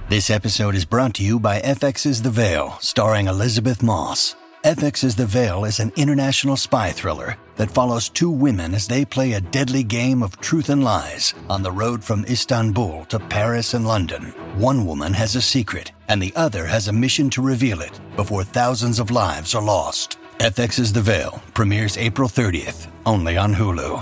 This episode is brought to you by FX's The Veil, starring Elizabeth Moss. FX's The Veil is an international spy thriller that follows two women as they play a deadly game of truth and lies on the road from Istanbul to Paris and London. One woman has a secret, and the other has a mission to reveal it before thousands of lives are lost. FX's The Veil premieres April 30th, only on Hulu.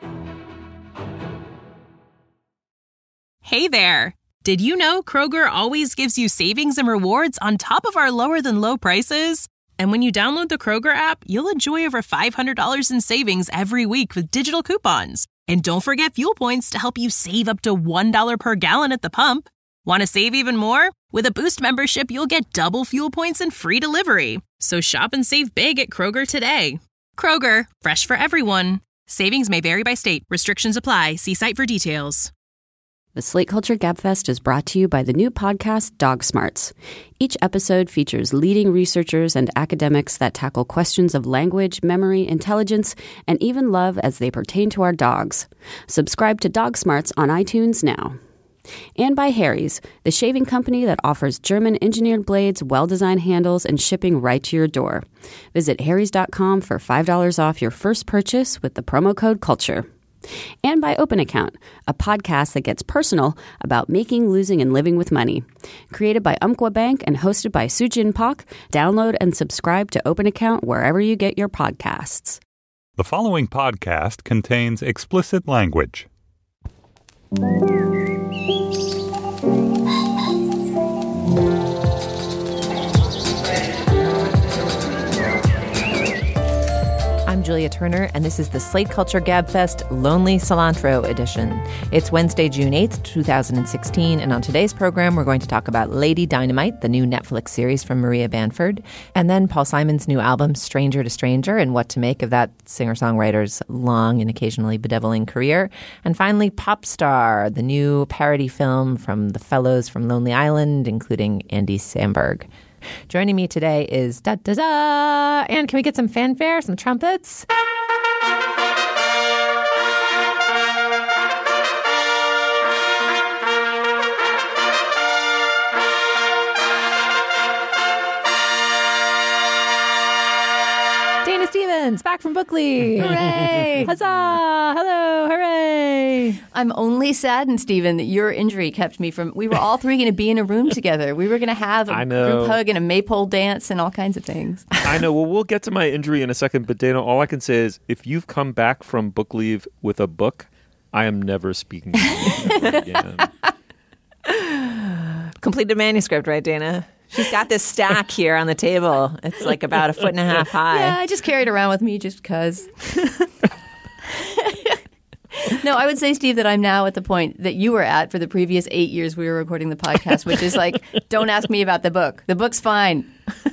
Hey there! Did you know Kroger always gives you savings and rewards on top of our lower-than-low prices? And when you download the Kroger app, you'll enjoy over $500 in savings every week with digital coupons. And don't forget Fuel Points to help you save up to $1 per gallon at the pump. Want to save even more? With a Boost membership, you'll get double Fuel Points and free delivery. So shop and save big at Kroger today. Kroger, fresh for everyone. Savings may vary by state. Restrictions apply. See site for details. The Slate Culture Gabfest is brought to you by the new podcast, Dog Smarts. Each episode features leading researchers and academics that tackle questions of language, memory, intelligence, and even love as they pertain to our dogs. Subscribe to Dog Smarts on iTunes now. And by Harry's, the shaving company that offers German-engineered blades, well-designed handles, and shipping right to your door. Visit harrys.com for $5 off your first purchase with the promo code CULTURE. And by Open Account, a podcast that gets personal about making, losing, and living with money. Created by Umpqua Bank and hosted by Sujin Pak, download and subscribe to Open Account wherever you get your podcasts. The following podcast contains explicit language. I'm Julia Turner, and this is the Slate Culture Gabfest Lonely Cilantro edition. It's Wednesday, June 8th, 2016, and on today's program, we're going to talk about Lady Dynamite, the new Netflix series from Maria Bamford, and then Paul Simon's new album, Stranger to Stranger, and what to make of that singer-songwriter's long and occasionally bedeviling career. And finally, Pop Star, the new parody film from the fellows from Lonely Island, including Andy Samberg. Joining me today is da-da-da! And can we get some fanfare, some trumpets? Dana Stevens, back from Book League. Hooray! Huzzah! Hello, hooray! I'm only saddened, Stephen, that your injury kept me from... We were all three going to be in a room together. We were going to have a group hug and a maypole dance and all kinds of things. I know. Well, we'll get to my injury in a second, but Dana, all I can say is if you've come back from book leave with a book, I am never speaking to you again. Completed manuscript, right, Dana? She's got this stack here on the table. It's like about 1.5 feet high. Yeah, I just carry it around with me just because. No, I would say, Steve, that I'm now at the point that you were at for the previous 8 years we were recording the podcast, which is like, don't ask me about the book. The book's fine.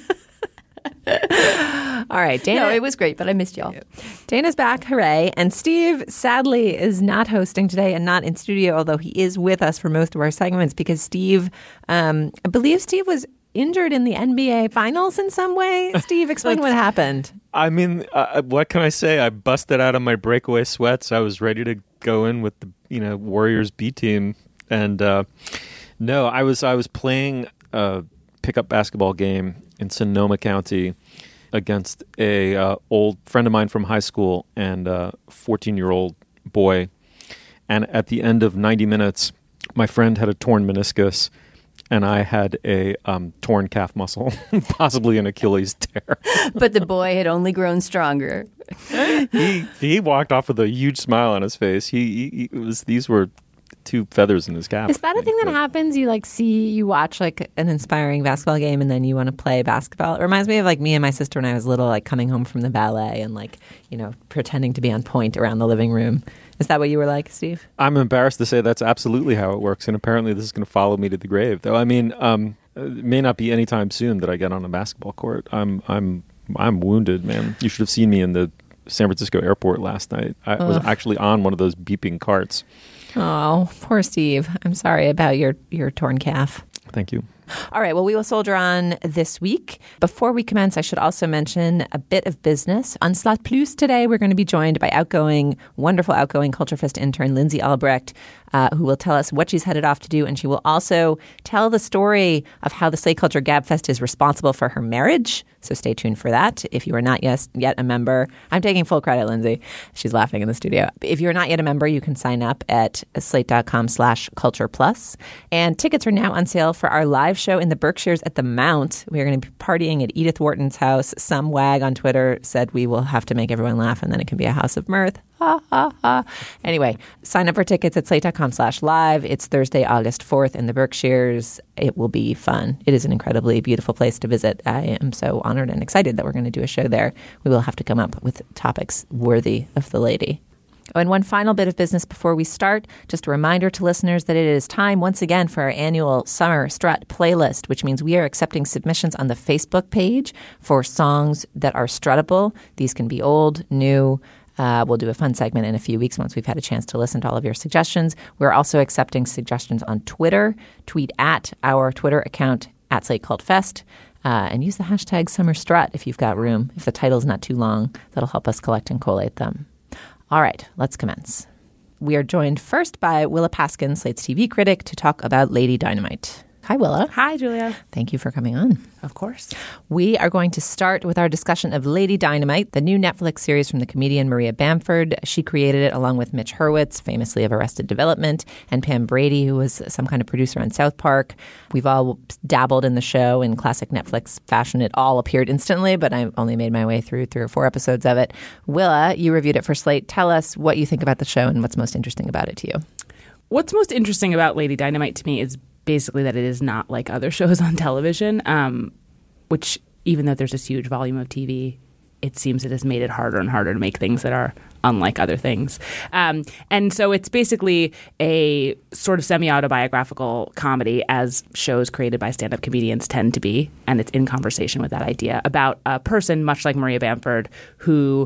All right, Dana. No, it was great, but I missed y'all. Dana's back, hooray. And Steve, sadly, is not hosting today and not in studio, although he is with us for most of our segments because Steve, I believe Steve was injured in the NBA Finals in some way. Steve, explain what happened. I mean, what can I say? I busted out of my breakaway sweats. I was ready to go in with the Warriors B team, and no, I was playing a pickup basketball game in Sonoma County against a old friend of mine from high school and a 14-year-old boy. And at the end of 90 minutes, my friend had a torn meniscus. And I had a torn calf muscle, possibly an Achilles tear. But the boy had only grown stronger. He walked off with a huge smile on his face. These were two feathers in his cap. Is that a thing that happens? You watch like an inspiring basketball game and then you want to play basketball? It reminds me of like me and my sister when I was little, like coming home from the ballet and like, pretending to be on point around the living room. Is that what you were like, Steve? I'm embarrassed to say that's absolutely how it works. And apparently this is going to follow me to the grave. Though, I mean, it may not be anytime soon that I get on a basketball court. I'm wounded, man. You should have seen me in the San Francisco airport last night. I was actually on one of those beeping carts. Oh, poor Steve. I'm sorry about your torn calf. Thank you. All right, well, we will soldier on this week. Before we commence, I should also mention a bit of business. On Slot Plus today, we're going to be joined by wonderful outgoing Culture Fest intern Lindsay Albrecht, who will tell us what she's headed off to do. And she will also tell the story of how the Slate Culture Gab Fest is responsible for her marriage. So stay tuned for that. If you are not yet a member, I'm taking full credit, Lindsay. She's laughing in the studio. If you're not yet a member, you can sign up at slate.com/cultureplus. And tickets are now on sale for our live show in the Berkshires at the Mount. We are going to be partying at Edith Wharton's house. Some wag on Twitter said we will have to make everyone laugh and then it can be a house of mirth. Ha, ha, ha. Anyway, sign up for tickets at slate.com/live. It's Thursday, August 4th in the Berkshires. It will be fun. It is an incredibly beautiful place to visit. I am so honored and excited that we're going to do a show there. We will have to come up with topics worthy of the lady. Oh, and one final bit of business before we start. Just a reminder to listeners that it is time once again for our annual Summer Strut playlist, which means we are accepting submissions on the Facebook page for songs that are struttable. These can be old, new. We'll do a fun segment in a few weeks once we've had a chance to listen to all of your suggestions. We're also accepting suggestions on Twitter. Tweet at our Twitter account at SlateCultFest. And use the hashtag SummerStrut if you've got room. If the title's not too long, that'll help us collect and collate them. All right, let's commence. We are joined first by Willa Paskin, Slate's TV critic, to talk about Lady Dynamite. Hi, Willa. Hi, Julia. Thank you for coming on. Of course. We are going to start with our discussion of Lady Dynamite, the new Netflix series from the comedian Maria Bamford. She created it along with Mitch Hurwitz, famously of Arrested Development, and Pam Brady, who was some kind of producer on South Park. We've all dabbled in the show in classic Netflix fashion. It all appeared instantly, but I only made my way through 3 or 4 episodes of it. Willa, you reviewed it for Slate. Tell us what you think about the show and what's most interesting about it to you. What's most interesting about Lady Dynamite to me is basically that it is not like other shows on television, which even though there's this huge volume of TV, it seems it has made it harder and harder to make things that are unlike other things. And so it's basically a sort of semi-autobiographical comedy, as shows created by stand-up comedians tend to be, and it's in conversation with that idea about a person, much like Maria Bamford, who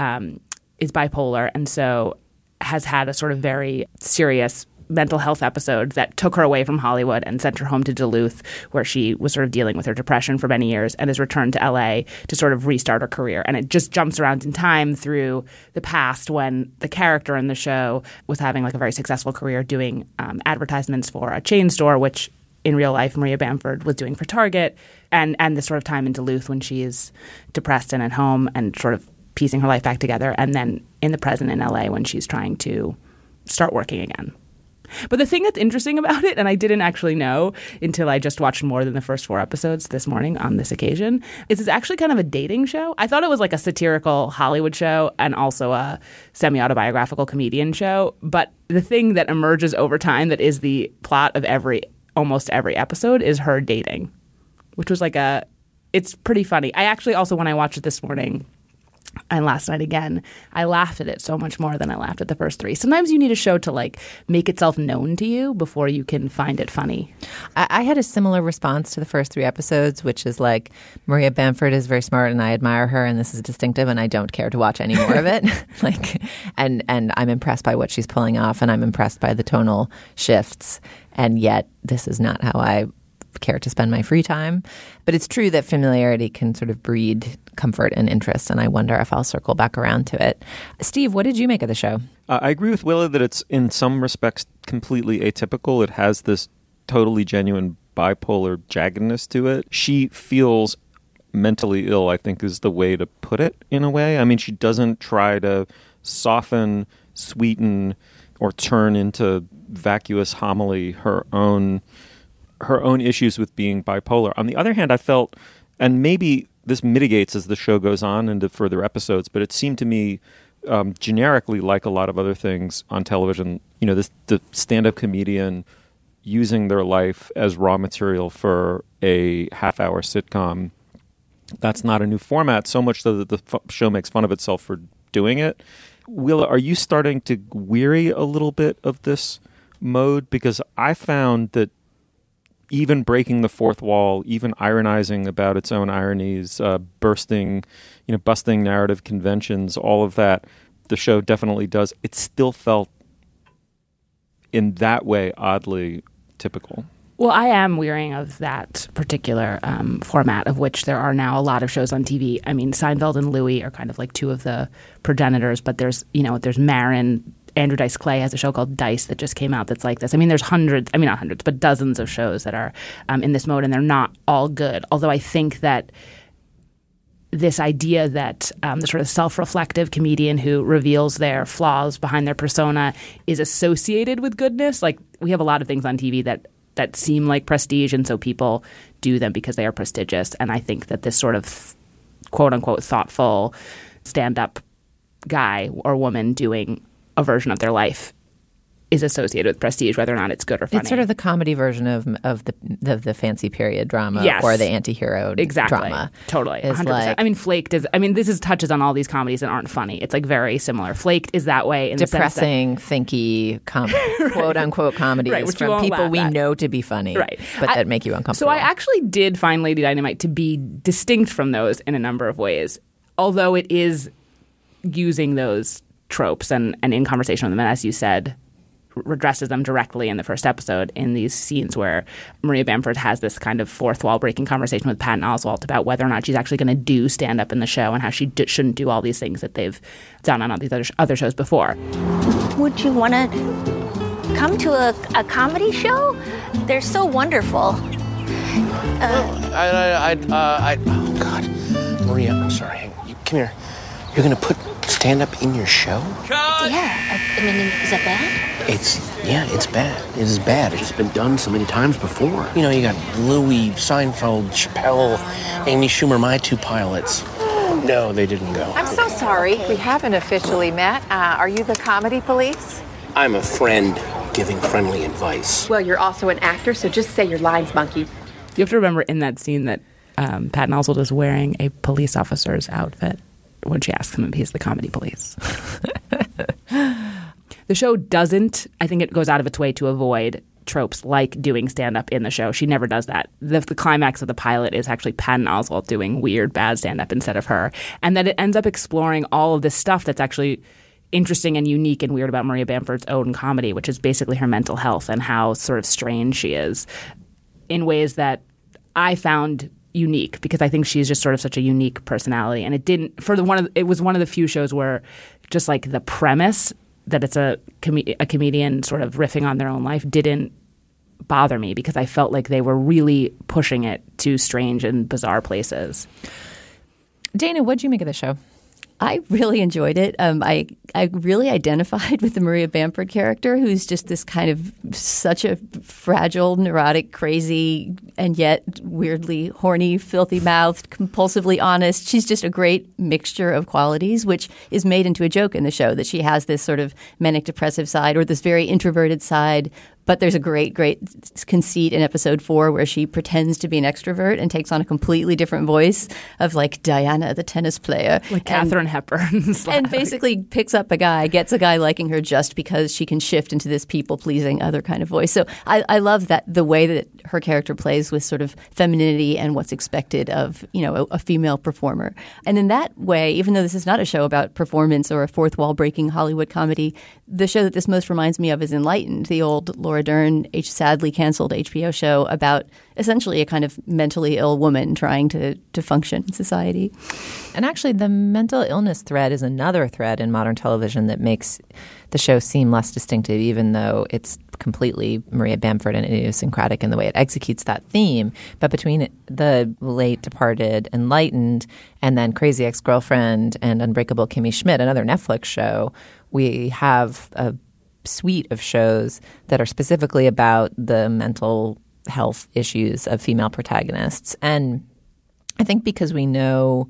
is bipolar and so has had a sort of very serious mental health episode that took her away from Hollywood and sent her home to Duluth, where she was sort of dealing with her depression for many years, and has returned to LA to sort of restart her career. And it just jumps around in time through the past when the character in the show was having like a very successful career doing advertisements for a chain store, which in real life Maria Bamford was doing for Target, and the sort of time in Duluth when she is depressed and at home and sort of piecing her life back together, and then in the present in LA when she's trying to start working again. But the thing that's interesting about it, and I didn't actually know until I just watched more than the first 4 episodes this morning on this occasion, is it's actually kind of a dating show. I thought it was like a satirical Hollywood show and also a semi-autobiographical comedian show. But the thing that emerges over time that is the plot of almost every episode is her dating, which was it's pretty funny. I actually also, when I watched it this morning and last night again, I laughed at it so much more than I laughed at the first 3. Sometimes you need a show to like make itself known to you before you can find it funny. I had a similar response to the first 3 episodes, which is like, Maria Bamford is very smart and I admire her and this is distinctive and I don't care to watch any more of it. And I'm impressed by what she's pulling off and I'm impressed by the tonal shifts. And yet this is not how I care to spend my free time. But it's true that familiarity can sort of breed comfort and interest, and I wonder if I'll circle back around to it. Steve, what did you make of the show? I agree with Willa that it's in some respects completely atypical. It has this totally genuine bipolar jaggedness to it. She feels mentally ill, I think is the way to put it in a way. I mean, she doesn't try to soften, sweeten, or turn into vacuous homily her own issues with being bipolar. On the other hand, I felt, and maybe this mitigates as the show goes on into further episodes, but it seemed to me generically like a lot of other things on television, the stand-up comedian using their life as raw material for a half-hour sitcom. That's not a new format, so much so that the show makes fun of itself for doing it. Willa, are you starting to weary a little bit of this mode? Because I found that even breaking the fourth wall, even ironizing about its own ironies, busting narrative conventions, all of that, the show definitely does. It still felt, in that way, oddly typical. Well, I am wearying of that particular format, of which there are now a lot of shows on TV. I mean, Seinfeld and Louis are kind of like two of the progenitors, but there's Marin. Andrew Dice Clay has a show called Dice that just came out that's like this. I mean, there's not hundreds, but dozens of shows that are in this mode, and they're not all good. Although I think that this idea that the sort of self-reflective comedian who reveals their flaws behind their persona is associated with goodness. Like, we have a lot of things on TV that seem like prestige, and so people do them because they are prestigious. And I think that this sort of quote-unquote thoughtful stand-up guy or woman doing a version of their life is associated with prestige, whether or not it's good or funny. It's sort of the comedy version of the fancy period drama, yes, or the anti-hero drama. Totally, 100%. Like, I mean, Flaked is. I mean, this touches on all these comedies that aren't funny. It's like very similar. Flaked is that way in depressing, the sense that, thinky, quote unquote comedies right, from people we know to be funny, right, but that make you uncomfortable. So I actually did find Lady Dynamite to be distinct from those in a number of ways, although it is using those tropes and in conversation with them, and as you said, redresses them directly in the first episode in these scenes where Maria Bamford has this kind of fourth wall breaking conversation with Patton Oswalt about whether or not she's actually going to do stand up in the show and how she shouldn't do all these things that they've done on all these other shows before. Would you want to come to a comedy show? They're so wonderful. Oh God, Maria, I'm sorry. Come here. You're going to put stand-up in your show? Yeah, I mean, is that bad? It's bad. It is bad. It's been done so many times before. You know, you got Louis, Seinfeld, Chappelle, Amy Schumer, my two pilots. No, they didn't go. I'm so sorry. We haven't officially met. Are you the comedy police? I'm a friend giving friendly advice. Well, you're also an actor, so just say your lines, monkey. You have to remember in that scene that Patton Oswalt is wearing a police officer's outfit when she asks him if he's the comedy police. The show doesn't, I think it goes out of its way to avoid tropes like doing stand-up in the show. She never does that. The climax of the pilot is actually Patton Oswalt doing weird, bad stand-up instead of her. And that it ends up exploring all of this stuff that's actually interesting and unique and weird about Maria Bamford's own comedy, which is basically her mental health and how sort of strange she is in ways that I found unique, because I think she's just sort of such a unique personality. And it was one of the few shows where just like the premise that it's a comedian sort of riffing on their own life didn't bother me, because I felt like they were really pushing it to strange and bizarre places. Dana, what'd you make of the show? I really enjoyed it. I really identified with the Maria Bamford character, who's just this kind of such a fragile, neurotic, crazy, and yet weirdly horny, filthy-mouthed, compulsively honest. She's just a great mixture of qualities, which is made into a joke in the show, that she has this sort of manic depressive side or this very introverted side. But there's a great conceit in episode 4 where she pretends to be an extrovert and takes on a completely different voice of like Diana, the tennis player. Like Katharine Hepburn. And basically picks up gets a guy liking her just because she can shift into this people-pleasing other kind of voice. So I love that, the way that her character plays with sort of femininity and what's expected of, a female performer. And in that way, even though this is not a show about performance or a fourth wall breaking Hollywood comedy, the show that this most reminds me of is Enlightened, the old Laura Dern, sadly canceled HBO show about essentially a kind of mentally ill woman trying to function in society. And actually, the mental illness thread is another thread in modern television that makes the show seem less distinctive, even though it's completely Maria Bamford and idiosyncratic in the way it executes that theme. But between the late departed Enlightened and then Crazy Ex-Girlfriend and Unbreakable Kimmy Schmidt, another Netflix show, we have a suite of shows that are specifically about the mental health issues of female protagonists. And I think because we know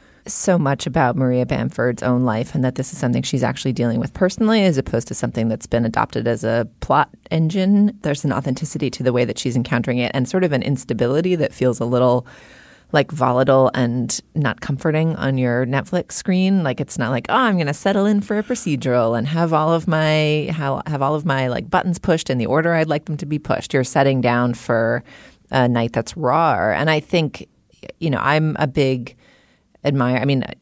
so much about Maria Bamford's own life and that this is something she's actually dealing with personally as opposed to something that's been adopted as a plot engine, there's an authenticity to the way that she's encountering it and sort of an instability that feels a little like volatile and not comforting on your Netflix screen. Like, it's not like, oh, I'm going to settle in for a procedural and have all of my like buttons pushed in the order I'd like them to be pushed. You're setting down for a night that's raw. And I think, I'm a big admirer. I mean,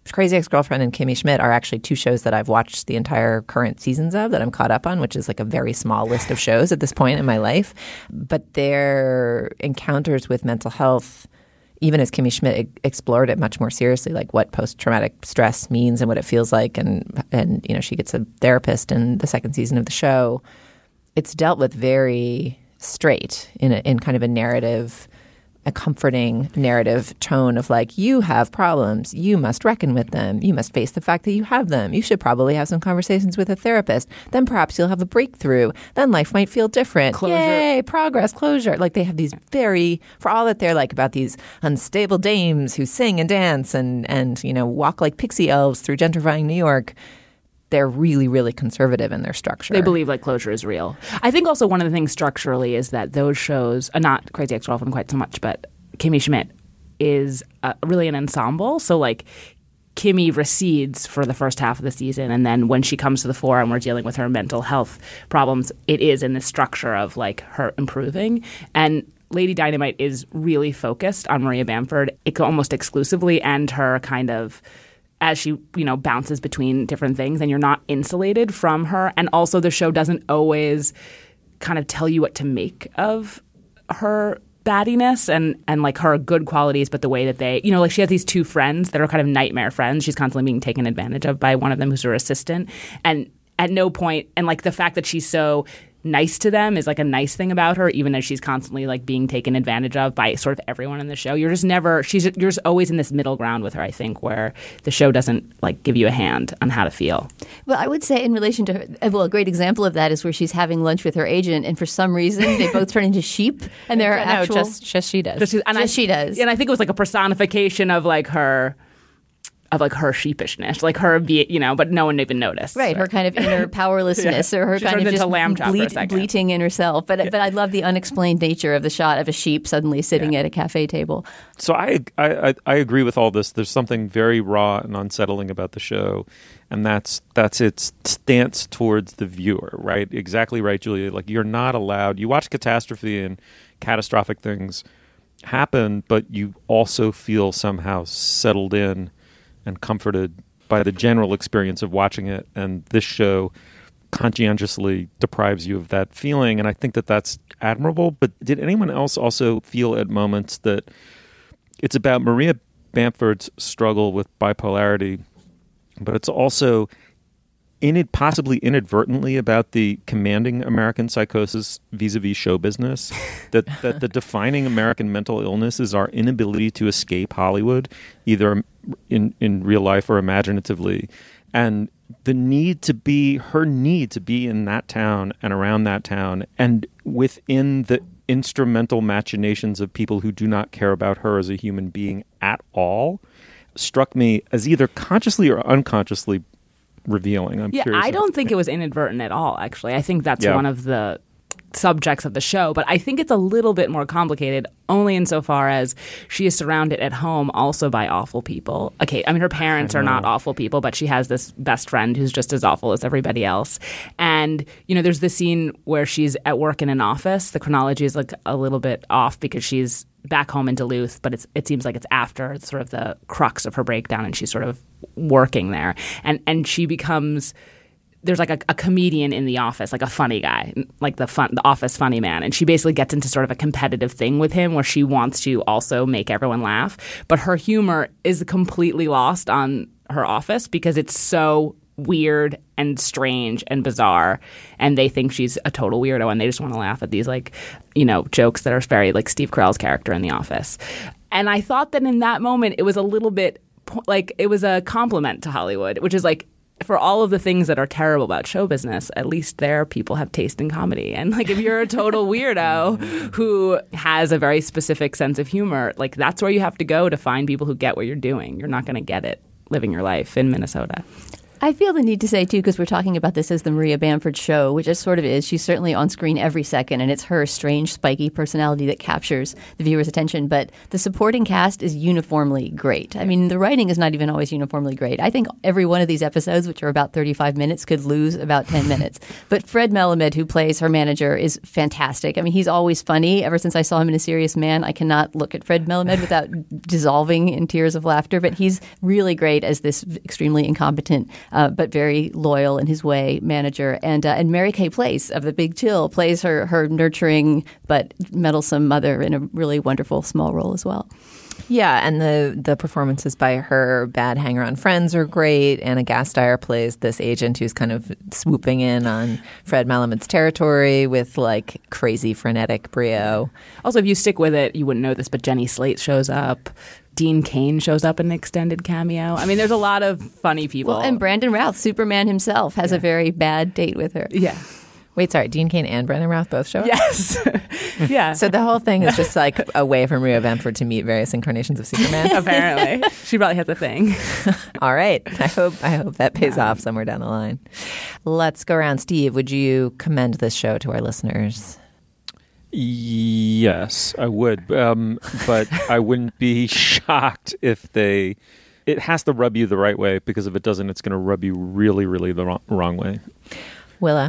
Crazy Ex-Girlfriend and Kimmy Schmidt are actually two shows that I've watched the entire current seasons of that I'm caught up on, which is like a very small list of shows at this point in my life. But their encounters with mental health, even as Kimmy Schmidt explored it much more seriously, like what post-traumatic stress means and what it feels like, and you know, she gets a therapist in the second season of the show. It's dealt with very straight in kind of a narrative, a comforting narrative tone of like, you have problems, you must reckon with them, you must face the fact that you have them, you should probably have some conversations with a therapist, then perhaps you'll have a breakthrough, then life might feel different. Closure. Yay, progress, closure. Like they have these very, for all that they're like about these unstable dames who sing and dance and you know, walk like pixie elves through gentrifying New York, they're really, really conservative in their structure. They believe like closure is real. I think also one of the things structurally is that those shows, not Crazy Ex-Girlfriend quite so much, but Kimmy Schmidt is really an ensemble. So like Kimmy recedes for the first half of the season, and then when she comes to the fore and we're dealing with her mental health problems, it is in the structure of like her improving. And Lady Dynamite is really focused on Maria Bamford almost exclusively, and her kind of as she, you know, bounces between different things, and you're not insulated from her. And also the show doesn't always kind of tell you what to make of her baddiness and like her good qualities, but the way that they, you know, like she has these two friends that are kind of nightmare friends. She's constantly being taken advantage of by one of them who's her assistant. And at no point, and like the fact that she's so nice to them is like a nice thing about her, even as she's constantly like being taken advantage of by sort of everyone in the show. You're just always in this middle ground with her, I think, where the show doesn't like give you a hand on how to feel. Well, I would say in relation to her, well, a great example of that is where she's having lunch with her agent, and for some reason they both turn into sheep, and they're actual. Just she does. She does. And I think it was like a personification of like her. Of like her sheepishness, like her, you know, but no one even noticed. Right, her kind of inner powerlessness, or her she kind of just bleating in herself. But I love the unexplained nature of the shot of a sheep suddenly sitting at a cafe table. So I agree with all this. There's something very raw and unsettling about the show, and that's its stance towards the viewer. Right, exactly right, Julia. Like you're not allowed. You watch catastrophe and catastrophic things happen, but you also feel somehow settled in and comforted by the general experience of watching it. And this show conscientiously deprives you of that feeling. And I think that that's admirable. But did anyone else also feel at moments that it's about Maria Bamford's struggle with bipolarity, but it's also possibly inadvertently about the commanding American psychosis vis-a-vis show business, that the defining American mental illness is our inability to escape Hollywood, either in real life or imaginatively, and her need to be in that town and around that town and within the instrumental machinations of people who do not care about her as a human being at all struck me as either consciously or unconsciously revealing. I don't think it was inadvertent at all, actually. I think that's one of the subjects of the show, but I think it's a little bit more complicated only insofar as she is surrounded at home also by awful people. Okay, I mean, her parents are not awful people, but she has this best friend who's just as awful as everybody else. And, you know, there's this scene where she's at work in an office. The chronology is like a little bit off because she's back home in Duluth, but it seems like it's after sort of the crux of her breakdown, and she's sort of working there. And she becomes... There's like a comedian in the office, like a funny guy, like the office funny man. And she basically gets into sort of a competitive thing with him where she wants to also make everyone laugh. But her humor is completely lost on her office because it's so weird and strange and bizarre. And they think she's a total weirdo, and they just want to laugh at these, like, you know, jokes that are very like Steve Carell's character in The Office. And I thought that in that moment, it was a little bit like it was a compliment to Hollywood, which is like, for all of the things that are terrible about show business, at least there people have taste in comedy. And like if you're a total weirdo who has a very specific sense of humor, like that's where you have to go to find people who get what you're doing. You're not going to get it living your life in Minnesota. I feel the need to say, too, because we're talking about this as the Maria Bamford show, which it sort of is. She's certainly on screen every second, and it's her strange, spiky personality that captures the viewer's attention. But the supporting cast is uniformly great. I mean, the writing is not even always uniformly great. I think every one of these episodes, which are about 35 minutes, could lose about 10 minutes. But Fred Melamed, who plays her manager, is fantastic. I mean, he's always funny. Ever since I saw him in A Serious Man, I cannot look at Fred Melamed without dissolving in tears of laughter. But he's really great as this extremely incompetent but very loyal in his way manager. And Mary Kay Place of The Big Chill plays her nurturing but meddlesome mother in a really wonderful small role as well. Yeah, and the performances by her bad hanger-on friends are great. Anna Gasteyer plays this agent who's kind of swooping in on Fred Melamed's territory with like crazy frenetic brio. Also, if you stick with it, you wouldn't know this, but Jenny Slate shows up. Dean Cain shows up in an extended cameo. I mean, there's a lot of funny people. Well, and Brandon Routh, Superman himself, has a very bad date with her. Yeah. Wait, sorry, Dean Cain and Brandon Routh both show up? Yes. Yeah. So the whole thing is just like a way for Maria Bamford to meet various incarnations of Superman? Apparently. She probably has a thing. All right. I hope that pays off somewhere down the line. Let's go around. Steve, would you commend this show to our listeners? Yes, I would. But I wouldn't be shocked if it has to rub you the right way, because if it doesn't, it's going to rub you really, really the wrong way. Willa?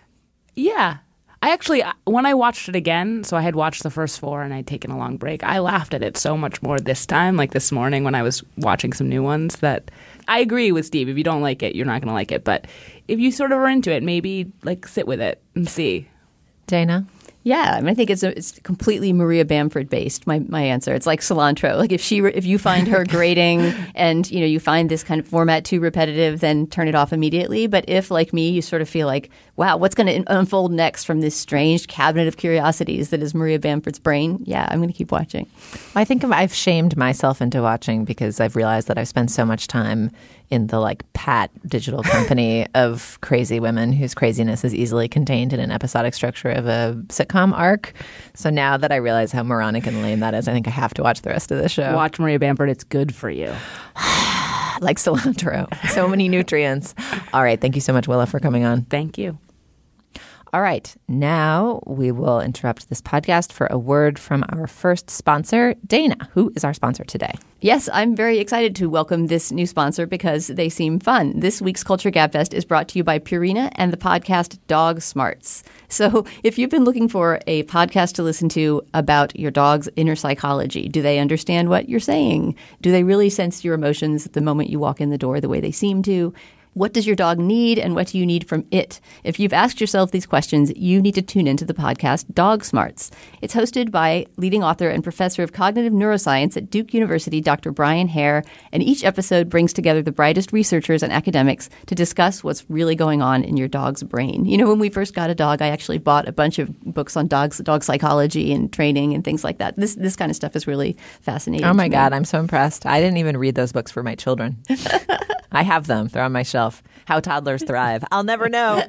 Yeah. I actually, when I watched it again, so I had watched the first 4 and I'd taken a long break, I laughed at it so much more this time, like this morning when I was watching some new ones, that I agree with Steve. If you don't like it, you're not going to like it. But if you sort of are into it, maybe like sit with it and see. Dana? Yeah, I mean, I think it's completely Maria Bamford based. My answer, it's like cilantro. Like if you find her grating and you find this kind of format too repetitive, then turn it off immediately. But if, like me, you sort of feel like, wow, what's going to unfold next from this strange cabinet of curiosities that is Maria Bamford's brain? Yeah, I'm going to keep watching. I think I've shamed myself into watching because I've realized that I've spent so much time in the like Pat digital company of crazy women whose craziness is easily contained in an episodic structure of a sitcom arc. So now that I realize how moronic and lame that is, I think I have to watch the rest of the show. Watch Maria Bamford. It's good for you. Like cilantro. So many nutrients. All right. Thank you so much, Willa, for coming on. Thank you. All right. Now we will interrupt this podcast for a word from our first sponsor, Dana. Who is our sponsor today? Yes, I'm very excited to welcome this new sponsor because they seem fun. This week's Culture Gabfest is brought to you by Purina and the podcast Dog Smarts. So if you've been looking for a podcast to listen to about your dog's inner psychology, do they understand what you're saying? Do they really sense your emotions the moment you walk in the door the way they seem to? What does your dog need and what do you need from it? If you've asked yourself these questions, you need to tune into the podcast Dog Smarts. It's hosted by leading author and professor of cognitive neuroscience at Duke University, Dr. Brian Hare, and each episode brings together the brightest researchers and academics to discuss what's really going on in your dog's brain. When we first got a dog, I actually bought a bunch of books on dog psychology and training and things like that. This kind of stuff is really fascinating. Oh my God, I'm so impressed. I didn't even read those books for my children. I have them. They're on my shelf. How Toddlers Thrive. I'll never know.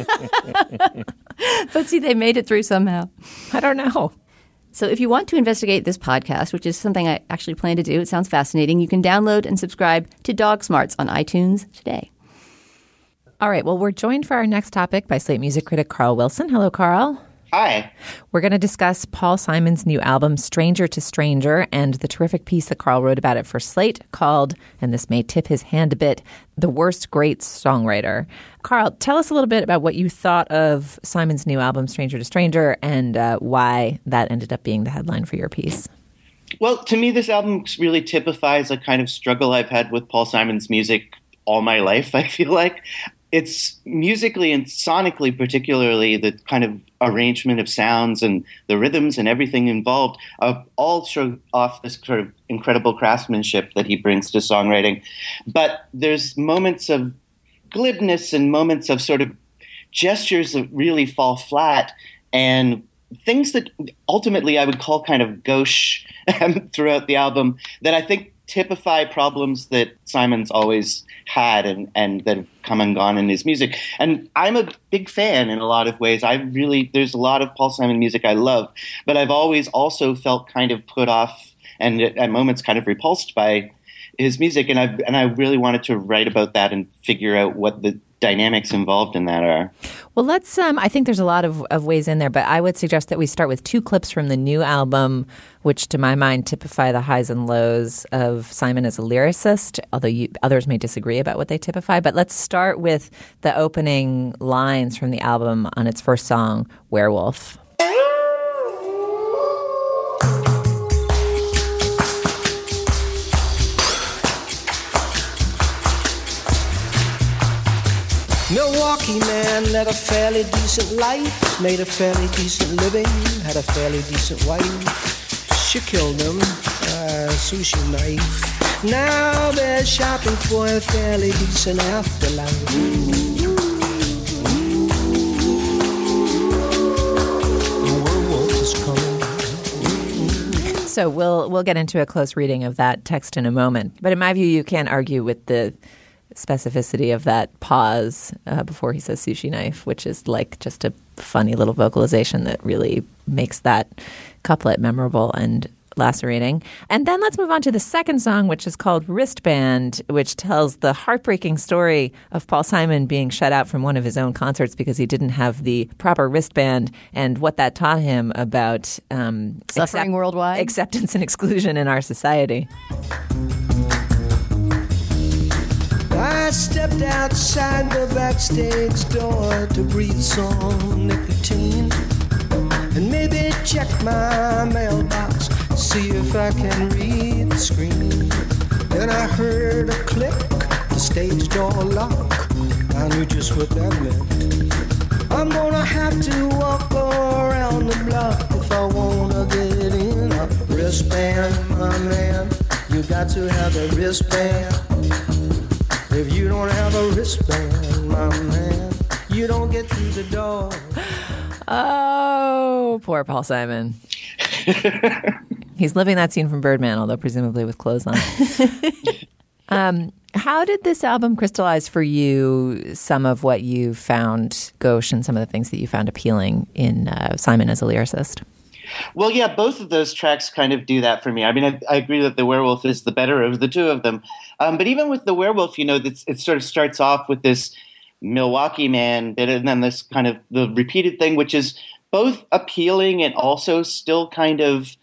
But see, they made it through somehow. I don't know. So if you want to investigate this podcast, which is something I actually plan to do, it sounds fascinating, you can download and subscribe to Dog Smarts on iTunes today. All right. Well, we're joined for our next topic by Slate music critic Carl Wilson. Hello, Carl. Hi. We're going to discuss Paul Simon's new album, Stranger to Stranger, and the terrific piece that Carl wrote about it for Slate called, and this may tip his hand a bit, The Worst Great Songwriter. Carl, tell us a little bit about what you thought of Simon's new album, Stranger to Stranger, and why that ended up being the headline for your piece. Well, to me, this album really typifies a kind of struggle I've had with Paul Simon's music all my life, I feel like. It's musically and sonically, particularly the kind of arrangement of sounds and the rhythms and everything involved all show off this sort of incredible craftsmanship that he brings to songwriting. But there's moments of glibness and moments of sort of gestures that really fall flat and things that ultimately I would call kind of gauche throughout the album that I think typify problems that Simon's always had and that have come and gone in his music. And I'm a big fan in a lot of ways. There's a lot of Paul Simon music I love, but I've always also felt kind of put off and at moments kind of repulsed by his music, and I really wanted to write about that and figure out what the dynamics involved in that are. Well, let's, I think there's a lot of ways in there, but I would suggest that we start with 2 clips from the new album, which to my mind typify the highs and lows of Simon as a lyricist, although others may disagree about what they typify. But let's start with the opening lines from the album on its first song, Werewolf. Milwaukee man led a fairly decent life, made a fairly decent living, had a fairly decent wife. She killed him, sushi knife. Now they're shopping for a fairly decent afterlife. The werewolf is coming. So we'll get into a close reading of that text in a moment. But in my view, you can't argue with the specificity of that pause before he says sushi knife, which is like just a funny little vocalization that really makes that couplet memorable and lacerating. And then let's move on to the second song, which is called Wristband, which tells the heartbreaking story of Paul Simon being shut out from one of his own concerts because he didn't have the proper wristband, and what that taught him about suffering worldwide, acceptance and exclusion in our society. I stepped outside the backstage door to breathe some nicotine and maybe check my mailbox, see if I can read the screen. Then I heard a click, the stage door lock. I knew just what that meant. I'm gonna have to walk around the block if I wanna get in a wristband, my man. You got to have a wristband. If you don't have a wristband, my man, you don't get through the door. Oh, poor Paul Simon. He's living that scene from Birdman, although presumably with clothes on. How did this album crystallize for you some of what you found gauche and some of the things that you found appealing in Simon as a lyricist? Well, yeah, both of those tracks kind of do that for me. I mean, I agree that The Werewolf is the better of the two of them. But even with The Werewolf, you know, it sort of starts off with this Milwaukee man bit, and then this kind of the repeated thing, which is both appealing and also still kind of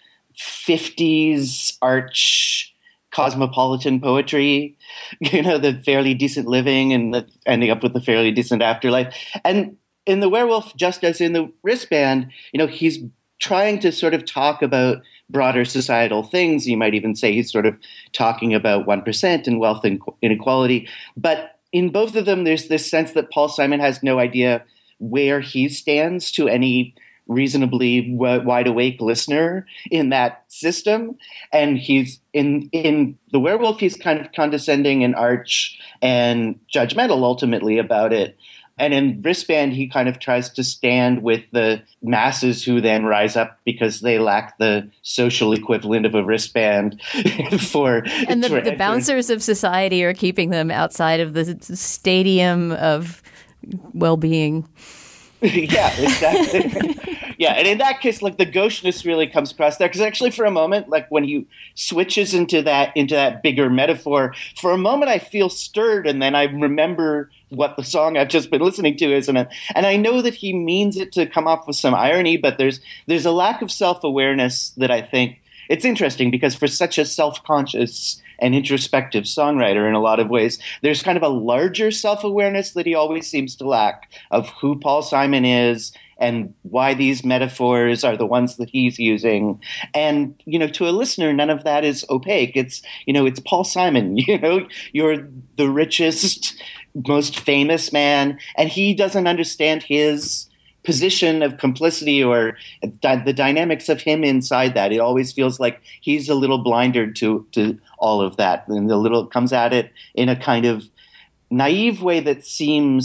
50s arch cosmopolitan poetry, you know, the fairly decent living and the ending up with the fairly decent afterlife. And in The Werewolf, just as in The Wristband, you know, he's trying to sort of talk about broader societal things. You might even say he's sort of talking about 1% and wealth inequality. But in both of them, there's this sense that Paul Simon has no idea where he stands to any reasonably wide awake listener in that system. And he's in The Werewolf, he's kind of condescending and arch and judgmental ultimately about it. And in Wristband, he kind of tries to stand with the masses who then rise up because they lack the social equivalent of a wristband And the bouncers of society are keeping them outside of the stadium of well-being. Yeah, exactly. Yeah, and in that case, like the gaucheness really comes across there, because actually, for a moment, like when he switches into that bigger metaphor, for a moment I feel stirred, and then I remember what the song I've just been listening to is, and I know that he means it to come off with some irony, but there's a lack of self-awareness that I think it's interesting, because for such a self-conscious and introspective songwriter in a lot of ways, there's kind of a larger self-awareness that he always seems to lack of who Paul Simon is and why these metaphors are the ones that he's using. And, you know, to a listener, none of that is opaque. It's, you know, it's Paul Simon, you know, you're the richest, most famous man, and he doesn't understand his position of complicity or the dynamics of him inside that. It always feels like he's a little blinded to all of that, and comes at it in a kind of naive way that seems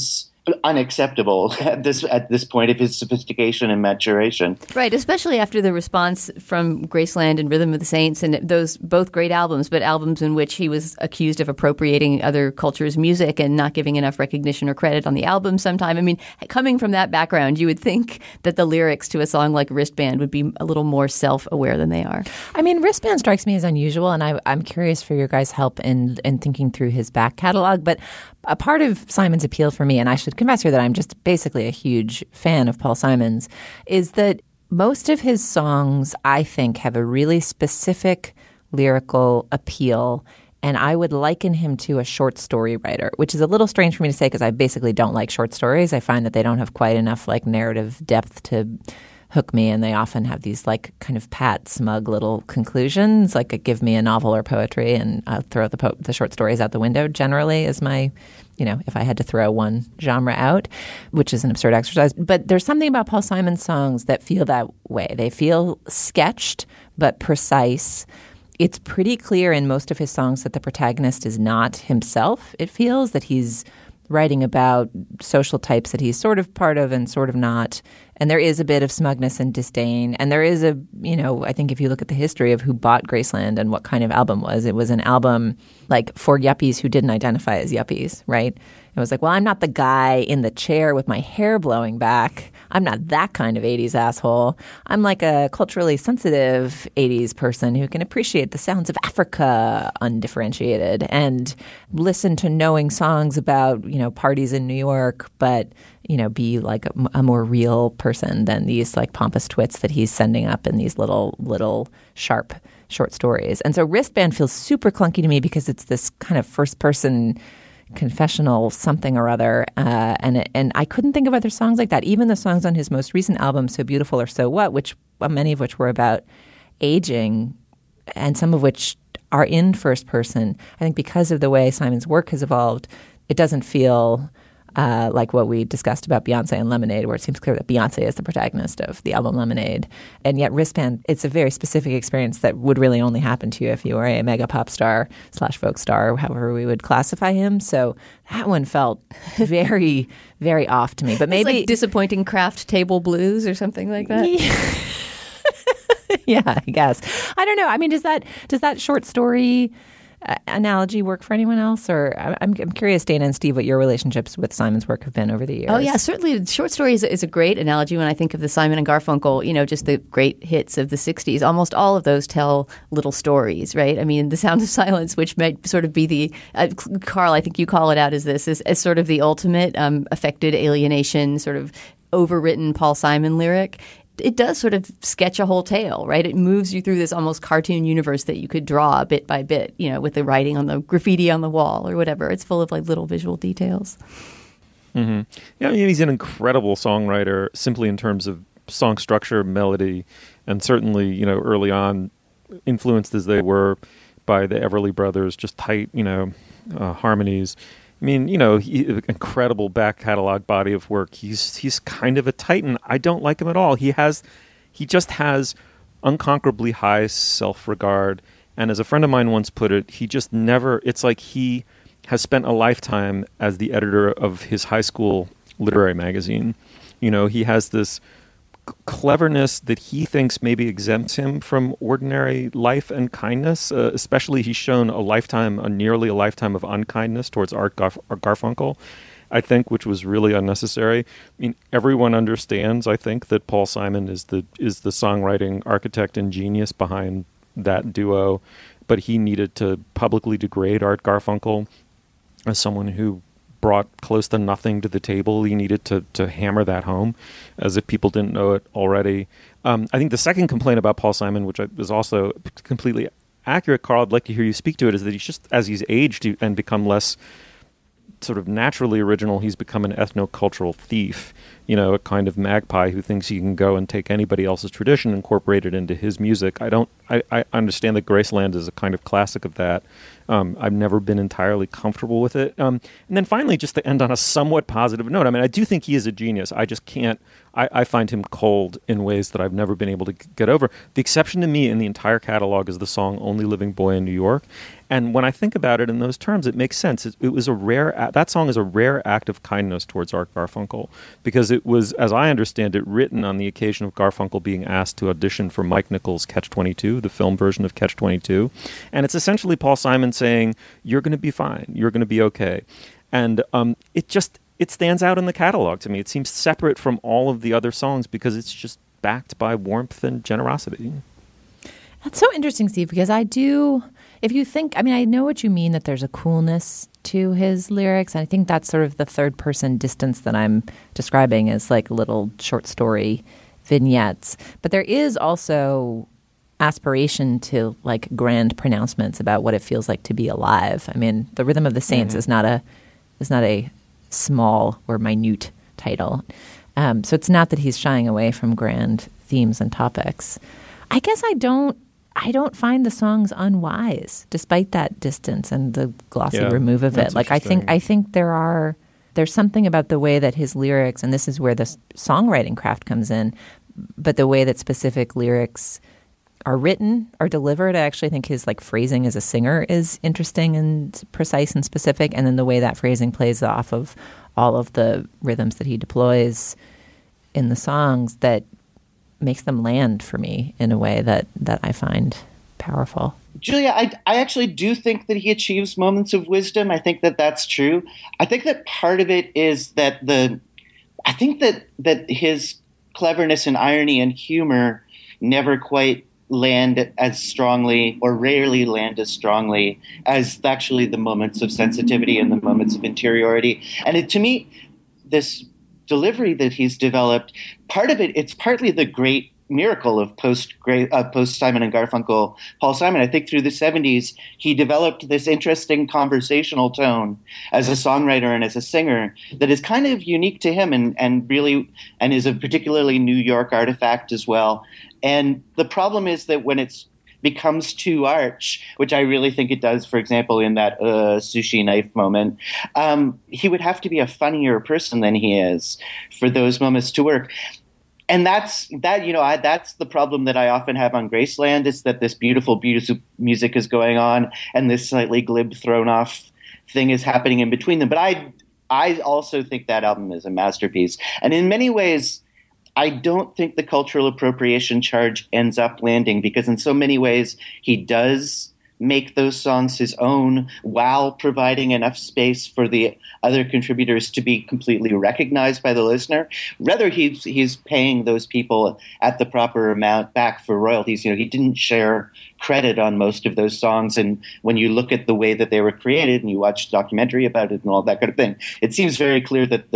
unacceptable at this point of his sophistication and maturation. Right, especially after the response from Graceland and Rhythm of the Saints, and those both great albums, but albums in which he was accused of appropriating other cultures' music and not giving enough recognition or credit on the album sometime. I mean, coming from that background, you would think that the lyrics to a song like Wristband would be a little more self-aware than they are. I mean, Wristband strikes me as unusual, and I'm curious for your guys' help in thinking through his back catalog. But a part of Simon's appeal for me, and I should confess here that I'm just basically a huge fan of Paul Simon's, is that most of his songs, I think, have a really specific lyrical appeal. And I would liken him to a short story writer, which is a little strange for me to say because I basically don't like short stories. I find that they don't have quite enough like narrative depth to hook me, and they often have these like kind of pat, smug little conclusions, like give me a novel or poetry and I'll throw the short stories out the window generally is my, if I had to throw one genre out, which is an absurd exercise. But there's something about Paul Simon's songs that feel that way. They feel sketched but precise. It's pretty clear in most of his songs that the protagonist is not himself. It feels that he's writing about social types that he's sort of part of and sort of not. And there is a bit of smugness and disdain. And there is I think if you look at the history of who bought Graceland and what kind of album it was an album like for yuppies who didn't identify as yuppies, right? It was like, well, I'm not the guy in the chair with my hair blowing back. I'm not that kind of 80s asshole. I'm like a culturally sensitive 80s person who can appreciate the sounds of Africa undifferentiated and listen to knowing songs about, parties in New York, but, be like a more real person than these like pompous twits that he's sending up in these little sharp short stories. And so Wristband feels super clunky to me because it's this kind of first person confessional something or other, and I couldn't think of other songs like that. Even the songs on his most recent album, So Beautiful or So What, which many of which were about aging, and some of which are in first person. I think because of the way Simon's work has evolved, it doesn't feel like what we discussed about Beyonce and Lemonade, where it seems clear that Beyonce is the protagonist of the album Lemonade. And yet Wristband, it's a very specific experience that would really only happen to you if you were a mega pop star / folk star, however we would classify him. So that one felt very, very off to me. But maybe it's like disappointing craft table blues or something like that. Yeah, I guess. I don't know. I mean, does that short story analogy work for anyone else? Or I'm curious, Dana and Steve, what your relationships with Simon's work have been over the years. Oh, yeah, certainly. Short story is a great analogy when I think of the Simon and Garfunkel, just the great hits of the 60s. Almost all of those tell little stories, right? I mean, The Sound of Silence, which might sort of be the Carl, I think you call it out as this, as sort of the ultimate affected alienation, sort of overwritten Paul Simon lyric. It does sort of sketch a whole tale, right? It moves you through this almost cartoon universe that you could draw bit by bit, with the writing on the graffiti on the wall or whatever. It's full of like little visual details. Mm-hmm. Yeah, I mean, he's an incredible songwriter simply in terms of song structure, melody, and certainly, early on, influenced as they were by the Everly Brothers, just tight, harmonies. I mean, incredible back catalog body of work. He's kind of a titan. I don't like him at all. He just has unconquerably high self-regard. And as a friend of mine once put it, he just never, it's like he has spent a lifetime as the editor of his high school literary magazine. He has this cleverness that he thinks maybe exempts him from ordinary life and kindness. Especially he's shown nearly a lifetime of unkindness towards Art Garfunkel, I think, which was really unnecessary. I mean, everyone understands, I think, that Paul Simon is the songwriting architect and genius behind that duo, but he needed to publicly degrade Art Garfunkel as someone who brought close to nothing to the table. He needed to hammer that home as if people didn't know it already. I think the second complaint about Paul Simon, which is also completely accurate, Carl, I'd like to hear you speak to it, is that he's just, as he's aged and become less sort of naturally original, he's become an ethnocultural thief. a kind of magpie who thinks he can go and take anybody else's tradition and incorporate it into his music. I understand that Graceland is a kind of classic of that. I've never been entirely comfortable with it. And then finally, just to end on a somewhat positive note, I mean, I do think he is a genius. I just can't, I find him cold in ways that I've never been able to get over. The exception to me in the entire catalog is the song Only Living Boy in New York. And when I think about it in those terms, it makes sense. It was that song is a rare act of kindness towards Art Garfunkel, because it was, as I understand it, written on the occasion of Garfunkel being asked to audition for Mike Nichols' Catch-22, the film version of Catch-22. And it's essentially Paul Simon saying, you're going to be fine, you're going to be okay. And it stands out in the catalog to me. It seems separate from all of the other songs because it's just backed by warmth and generosity. That's so interesting, Steve, because if you think, I mean, I know what you mean, that there's a coolness to his lyrics. And I think that's sort of the third person distance that I'm describing as like little short story vignettes. But there is also aspiration to like grand pronouncements about what it feels like to be alive. I mean, The Rhythm of the Saints is not a small or minute title. So it's not that he's shying away from grand themes and topics. I guess I don't find the songs unwise, despite that distance and the glossy remove of it. Like I think there's something about the way that his lyrics, and this is where the songwriting craft comes in, but the way that specific lyrics are written, are delivered. I actually think his like phrasing as a singer is interesting and precise and specific, and then the way that phrasing plays off of all of the rhythms that he deploys in the songs that makes them land for me in a way that I find powerful. Julia, I actually do think that he achieves moments of wisdom. I think that that's true. I think that part of it is that I think that his cleverness and irony and humor never quite land as strongly, or rarely land as strongly, as actually the moments of sensitivity and the moments of interiority. And to me, this delivery that he's developed, part of it's partly the great miracle of post Simon and Garfunkel Paul Simon. I think through the 70s he developed this interesting conversational tone as a songwriter and as a singer that is kind of unique to him and is a particularly New York artifact as well. And the problem is that when it's becomes too arch, which I really think it does, for example, in that sushi knife moment, he would have to be a funnier person than he is for those moments to work. And that's the problem that I often have on Graceland, is that this beautiful music is going on and this slightly glib thrown off thing is happening in between them. But I also think that album is a masterpiece. And in many ways, I don't think the cultural appropriation charge ends up landing, because in so many ways he does make those songs his own while providing enough space for the other contributors to be completely recognized by the listener. Rather, he's paying those people at the proper amount back for royalties. He didn't share credit on most of those songs, and when you look at the way that they were created and you watch the documentary about it and all that kind of thing, it seems very clear that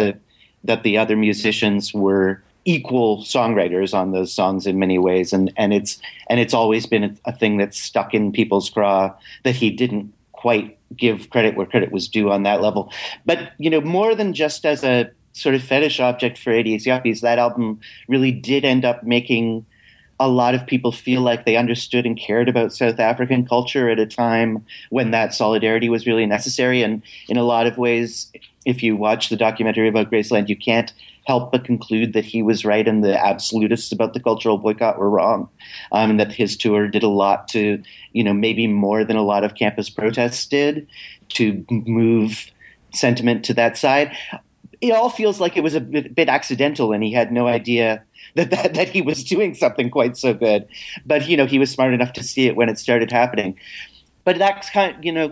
the other musicians were equal songwriters on those songs in many ways, and it's always been a thing that's stuck in people's craw that he didn't quite give credit where credit was due on that level. But more than just as a sort of fetish object for 80s yuppies, that album really did end up making a lot of people feel like they understood and cared about South African culture at a time when that solidarity was really necessary. And in a lot of ways, if you watch the documentary about Graceland, you can't help but conclude that he was right and the absolutists about the cultural boycott were wrong. And that his tour did a lot to, maybe more than a lot of campus protests did, to move sentiment to that side. It all feels like it was a bit accidental, and he had no idea that he was doing something quite so good. But, he was smart enough to see it when it started happening. But that's kind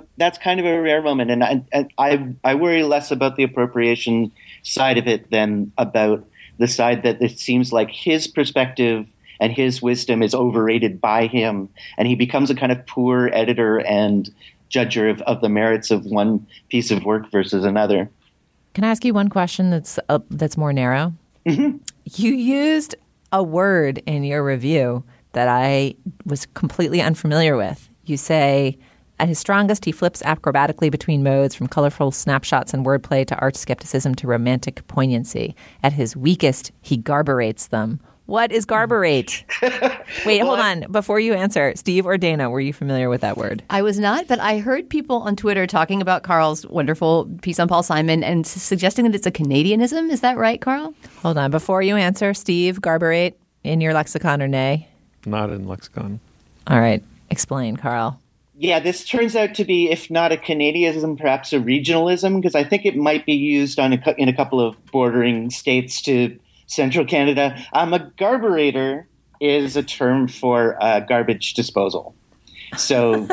of a rare moment, and I worry less about the appropriation side of it than about the side that it seems like his perspective and his wisdom is overrated by him, and he becomes a kind of poor editor and judger of the merits of one piece of work versus another. Can I ask you one question that's more narrow? Mm-hmm. You used a word in your review that I was completely unfamiliar with. You say At his strongest, he flips acrobatically between modes, from colorful snapshots and wordplay to arch skepticism to romantic poignancy. At his weakest, he garburates them. What is garburate? Wait, hold on. Before you answer, Steve or Dana, were you familiar with that word? I was not, but I heard people on Twitter talking about Carl's wonderful piece on Paul Simon and suggesting that it's a Canadianism. Is that right, Carl? Hold on. Before you answer, Steve, garburate in your lexicon or nay? Not in lexicon. All right. Explain, Carl. Yeah, this turns out to be, if not a Canadianism, perhaps a regionalism, because I think it might be used in a couple of bordering states to Central Canada. A garburator is a term for garbage disposal. So,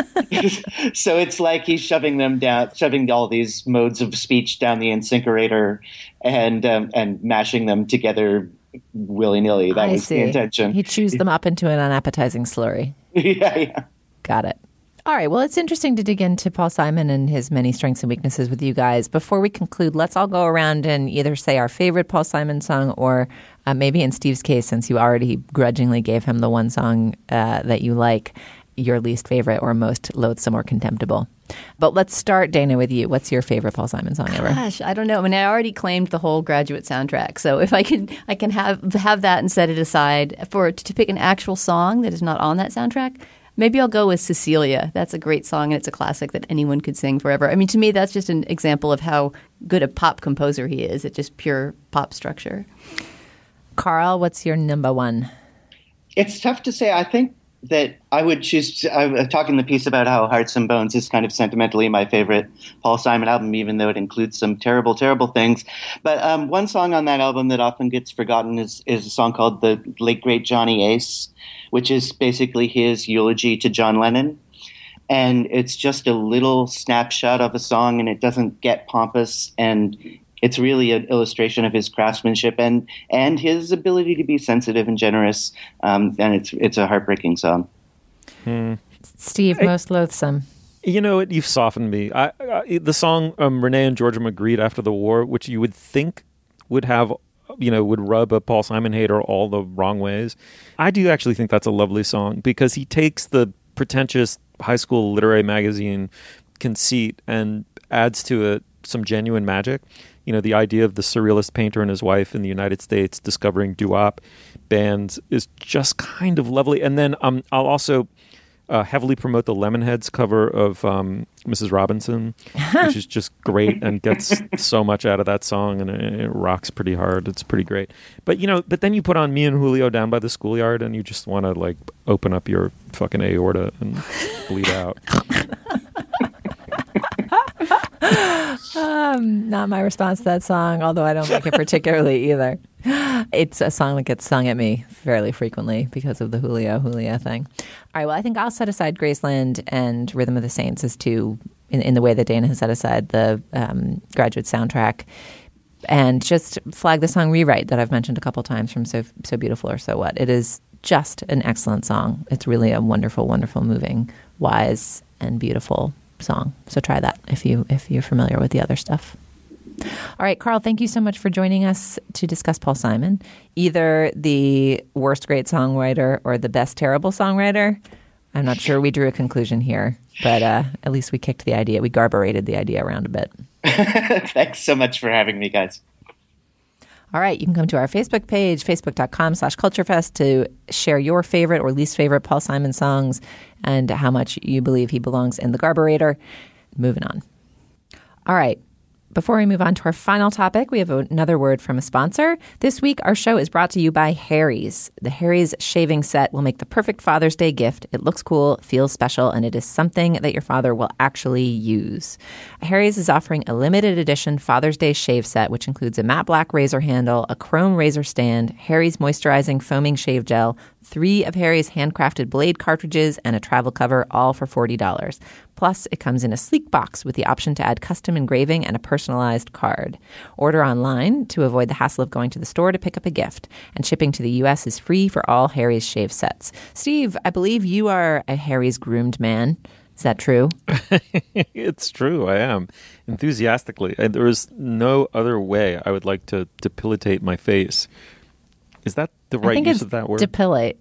so it's like he's shoving all these modes of speech down the incinerator and mashing them together willy-nilly. That was the intention. He chews them up into an unappetizing slurry. Yeah. Got it. All right. Well, it's interesting to dig into Paul Simon and his many strengths and weaknesses with you guys. Before we conclude, let's all go around and either say our favorite Paul Simon song or maybe in Steve's case, since you already grudgingly gave him the one song that you like, your least favorite or most loathsome or contemptible. But let's start, Dana, with you. What's your favorite Paul Simon song ever? Gosh, I don't know. I mean, I already claimed the whole Graduate soundtrack. So if I can have that and set it aside to pick an actual song that is not on that soundtrack. Maybe I'll go with Cecilia. That's a great song, and it's a classic that anyone could sing forever. I mean, to me, that's just an example of how good a pop composer he is. It's just pure pop structure. Carl, what's your number one? It's tough to say. I think that I would choose. I'm talking the piece about how Hearts and Bones is kind of sentimentally my favorite Paul Simon album, even though it includes some terrible, terrible things. But one song on that album that often gets forgotten is a song called "The Late Great Johnny Ace," which is basically his eulogy to John Lennon. And it's just a little snapshot of a song, and it doesn't get pompous, and it's really an illustration of his craftsmanship and his ability to be sensitive and generous. And it's a heartbreaking song. Steve, most loathsome. You know, you've softened me. The song Renee and Georgia Magritte After the War, which you would think would have, would rub a Paul Simon hater all the wrong ways. I do actually think that's a lovely song because he takes the pretentious high school literary magazine conceit and adds to it some genuine magic. The idea of the surrealist painter and his wife in the United States discovering doo-wop bands is just kind of lovely. And then I'll also heavily promote the Lemonheads cover of Mrs. Robinson, which is just great and gets so much out of that song, and it rocks pretty hard. It's pretty great. But but then you put on Me and Julio Down by the Schoolyard, and you just want to open up your fucking aorta and bleed out. Not my response to that song, although I don't like it particularly either. It's a song that gets sung at me fairly frequently because of the Julio thing. All right, well, I think I'll set aside Graceland and Rhythm of the Saints as two, in the way that Dana has set aside the Graduate soundtrack, and just flag the song Rewrite that I've mentioned a couple times from So Beautiful or So What. It is just an excellent song. It's really a wonderful, wonderful, moving, wise, and beautiful song. So try that if you're familiar with the other stuff. All right, Carl, thank you so much for joining us to discuss Paul Simon, either the worst great songwriter or the best terrible songwriter. I'm not sure we drew a conclusion here, but at least we kicked the idea. We garburated the idea around a bit. Thanks so much for having me, guys. All right, you can come to our Facebook page, facebook.com/culturefest, to share your favorite or least favorite Paul Simon songs and how much you believe he belongs in the garburator. Moving on. All right. Before we move on to our final topic, we have another word from a sponsor. This week, our show is brought to you by Harry's. The Harry's shaving set will make the perfect Father's Day gift. It looks cool, feels special, and it is something that your father will actually use. Harry's is offering a limited edition Father's Day shave set, which includes a matte black razor handle, a chrome razor stand, Harry's moisturizing foaming shave gel, 3 of Harry's handcrafted blade cartridges, and a travel cover, all for $40. Plus, it comes in a sleek box with the option to add custom engraving and a personalized card. Order online to avoid the hassle of going to the store to pick up a gift. And shipping to the U.S. is free for all Harry's shave sets. Steve, I believe you are a Harry's groomed man. Is that true? It's true. I am. Enthusiastically. And there is no other way I would like to depilate my face. Is that the right use of that word? Depilate.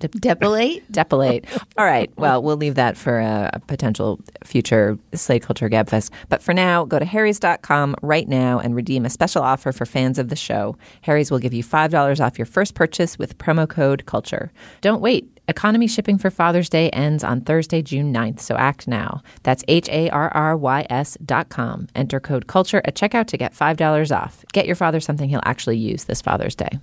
Depilate. All right. Well, we'll leave that for a potential future Slate Culture Gabfest. But for now, go to harrys.com right now and redeem a special offer for fans of the show. Harry's will give you $5 off your first purchase with promo code CULTURE. Don't wait. Economy shipping for Father's Day ends on Thursday, June 9th, so act now. That's HARRYS.com. Enter code CULTURE at checkout to get $5 off. Get your father something he'll actually use this Father's Day.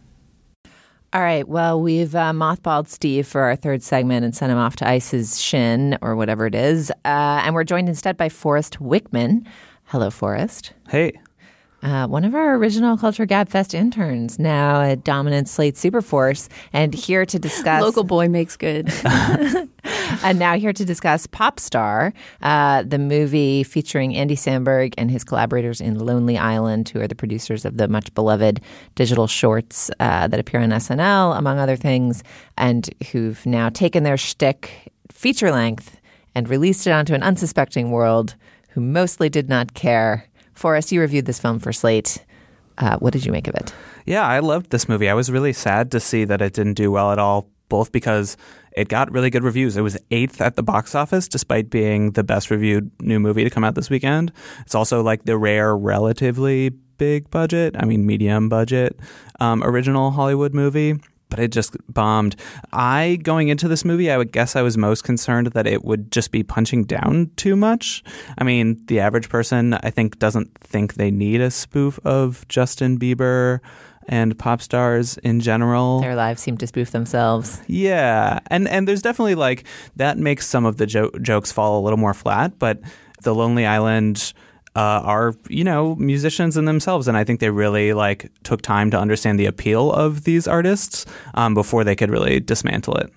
All right. Well, we've mothballed Steve for our third segment and sent him off to Ice's shin or whatever it is. And we're joined instead by Forrest Wickman. Hello, Forrest. Hey. One of our original Culture Gabfest interns, now a dominant Slate Superforce, and here to discuss... Local boy makes good. And now here to discuss Popstar, the movie featuring Andy Samberg and his collaborators in Lonely Island, who are the producers of the much beloved digital shorts that appear on SNL, among other things, and who've now taken their shtick feature length and released it onto an unsuspecting world who mostly did not care. Forrest, you reviewed this film for Slate. What did you make of it? Yeah, I loved this movie. I was really sad to see that it didn't do well at all, both because it got really good reviews. It was 8th at the box office, despite being the best reviewed new movie to come out this weekend. It's also like the rare, relatively big budget, medium budget, original Hollywood movie. But it just bombed. Going into this movie, I would guess I was most concerned that it would just be punching down too much. The average person, I think, doesn't think they need a spoof of Justin Bieber and pop stars in general. Their lives seem to spoof themselves. Yeah. And there's definitely that makes some of the jokes fall a little more flat. But the Lonely Island are, musicians in themselves. And I think they really took time to understand the appeal of these artists before they could really dismantle it.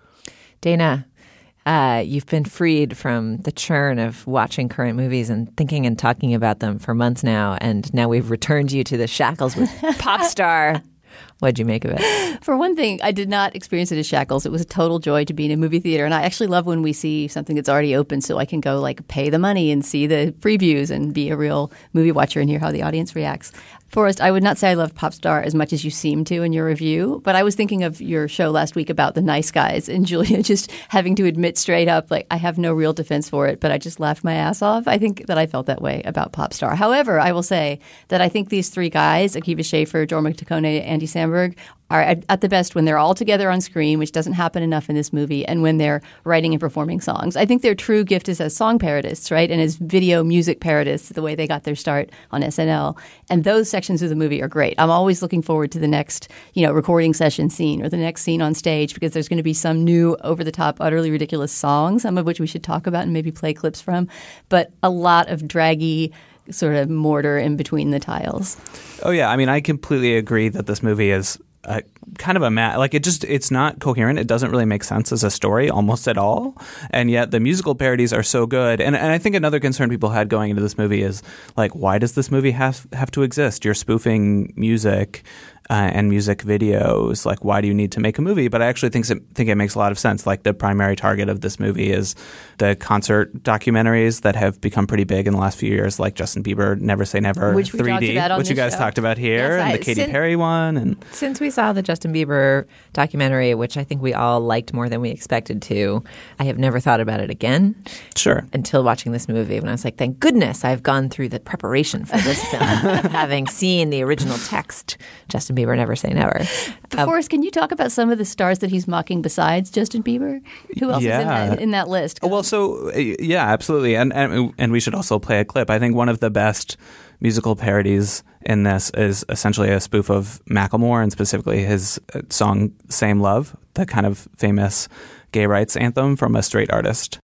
Dana, you've been freed from the churn of watching current movies and thinking and talking about them for months now. And now we've returned you to the shackles with Popstar. What'd you make of it? For one thing, I did not experience it as shackles. It was a total joy to be in a movie theater. And I actually love when we see something that's already open so I can go pay the money and see the previews and be a real movie watcher and hear how the audience reacts. Forrest, I would not say I loved Popstar as much as you seem to in your review, but I was thinking of your show last week about the nice guys and Julia just having to admit straight up, I have no real defense for it, but I just laughed my ass off. I think that I felt that way about Popstar. However, I will say that I think these three guys, Akiva Schaffer, Jorma Taccone, Andy Samberg, are at the best when they're all together on screen, which doesn't happen enough in this movie, and when they're writing and performing songs. I think their true gift is as song parodists, right, and as video music parodists, the way they got their start on SNL. And those sections of the movie are great. I'm always looking forward to the next, recording session scene or the next scene on stage because there's going to be some new, over-the-top, utterly ridiculous song, some of which we should talk about and maybe play clips from, but a lot of draggy sort of mortar in between the tiles. Oh, yeah. I completely agree that this movie is kind of it's not coherent. It doesn't really make sense as a story almost at all. And yet the musical parodies are so good. And I think another concern people had going into this movie is why does this movie have to exist? You're spoofing music and music videos. Why do you need to make a movie? But I actually think it makes a lot of sense. The primary target of this movie is the concert documentaries that have become pretty big in the last few years, like Justin Bieber, Never Say Never, which 3D, which you guys talked about here, and the Katy Perry one. And since we saw the Justin Bieber documentary, which I think we all liked more than we expected to, I have never thought about it again. Sure. Until watching this movie, when I was like, thank goodness I've gone through the preparation for this film, having seen the original text, Justin Bieber, Never Say Never. Forrest, can you talk about some of the stars that he's mocking besides Justin Bieber? Who else is in that list? Well, yeah, absolutely. And we should also play a clip. I think one of the best musical parodies in this is essentially a spoof of Macklemore and specifically his song Same Love, the kind of famous gay rights anthem from a straight artist.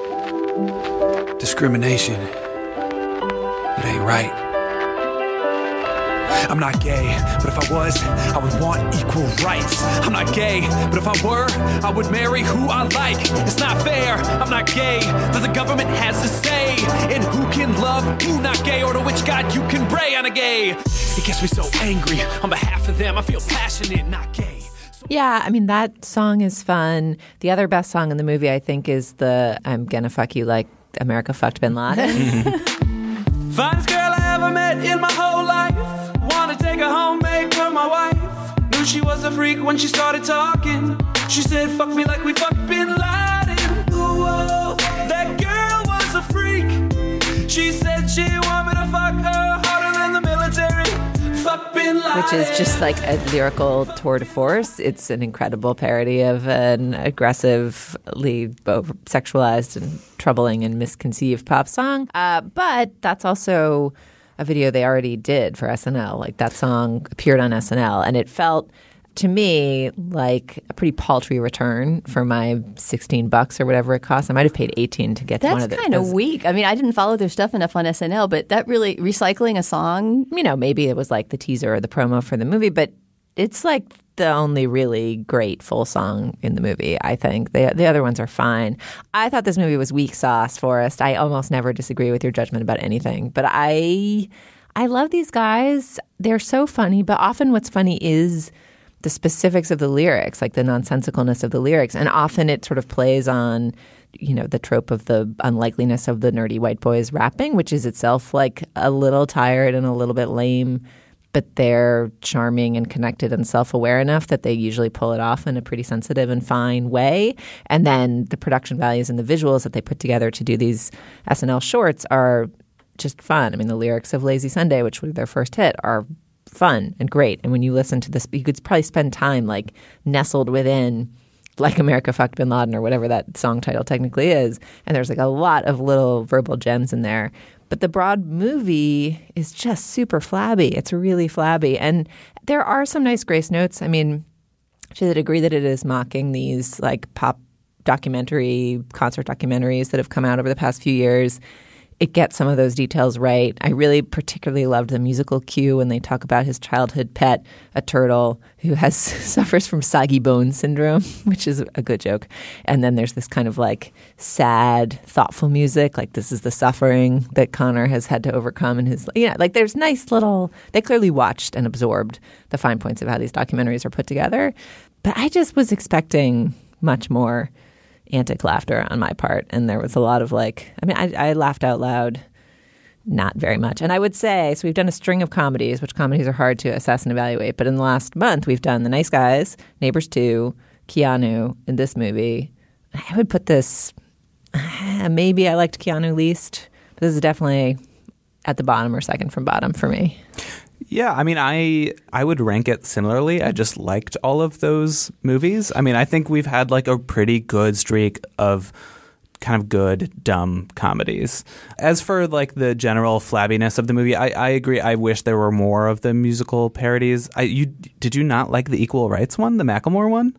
Discrimination. It ain't right. I'm not gay, but if I was, I would want equal rights. I'm not gay, but if I were, I would marry who I like. It's not fair, I'm not gay, that the government has to say in who can love, who not gay, or to which God you can pray. I'm a gay. It gets me so angry. On behalf of them, I feel passionate, not gay. Yeah, that song is fun. The other best song in the movie, I think, is the I'm Gonna Fuck You Like America Fucked Bin Laden. Finest girl I ever met in my whole life. Wanna take her home, make her my wife. Knew she was a freak when she started talking. She said, fuck me like we fucked Bin Laden. Ooh, oh, that girl was a freak. She said she wanted me to fuck her harder than the military. Fuck Bin Laden. Which is just like a lyrical tour de force. It's an incredible parody of an aggressively sexualized and troubling and misconceived pop song. But that's also a video they already did for SNL. Like, that song appeared on SNL, and it felt to me like a pretty paltry return for my $16 or whatever it cost. I might have paid $18 to get to one of That's kind of weak. I mean, I didn't follow their stuff enough on SNL, but that really recycling a song. You know, maybe it was like the teaser or the promo for the movie, but it's like the only really great full song in the movie, I think. The other ones are fine. I thought this movie was weak sauce, Forrest. I almost never disagree with your judgment about anything, but I love these guys. They're so funny, but often what's funny is the specifics of the lyrics, like the nonsensicalness of the lyrics. And often it sort of plays on, you know, the trope of the unlikeliness of the nerdy white boys rapping, which is itself like a little tired and a little bit lame, but they're charming and connected and self-aware enough that they usually pull it off in a pretty sensitive and fine way. And then the production values and the visuals that they put together to do these SNL shorts are just fun. I mean, the lyrics of Lazy Sunday, which was their first hit, are fun and great. And when you listen to this, you could probably spend time like nestled within Like America Fucked Bin Laden or whatever that song title technically is. And there's like a lot of little verbal gems in there. But the broad movie is just super flabby. It's really flabby. And there are some nice grace notes. I mean, to the degree that it is mocking these like pop documentary, concert documentaries that have come out over the past few years, it gets some of those details right. I really particularly loved the musical cue when they talk about his childhood pet, a turtle who suffers from soggy bone syndrome, which is a good joke. And then there's this kind of like sad, thoughtful music, like this is the suffering that Connor has had to overcome in his, like there's nice little, they clearly watched and absorbed the fine points of how these documentaries are put together. But I just was expecting much more antic laughter on my part. And there was a lot of I laughed out loud, not very much. And I would say, so we've done a string of comedies, which comedies are hard to assess and evaluate. But in the last month, we've done The Nice Guys, Neighbors 2, Keanu in this movie. I would put this, maybe I liked Keanu least, but this is definitely at the bottom or second from bottom for me. Yeah, I mean, I would rank it similarly. I just liked all of those movies. I mean, I think we've had like a pretty good streak of kind of good, dumb comedies. As for like the general flabbiness of the movie, I agree. I wish there were more of the musical parodies. Did you not like the Equal Rights one, the Macklemore one?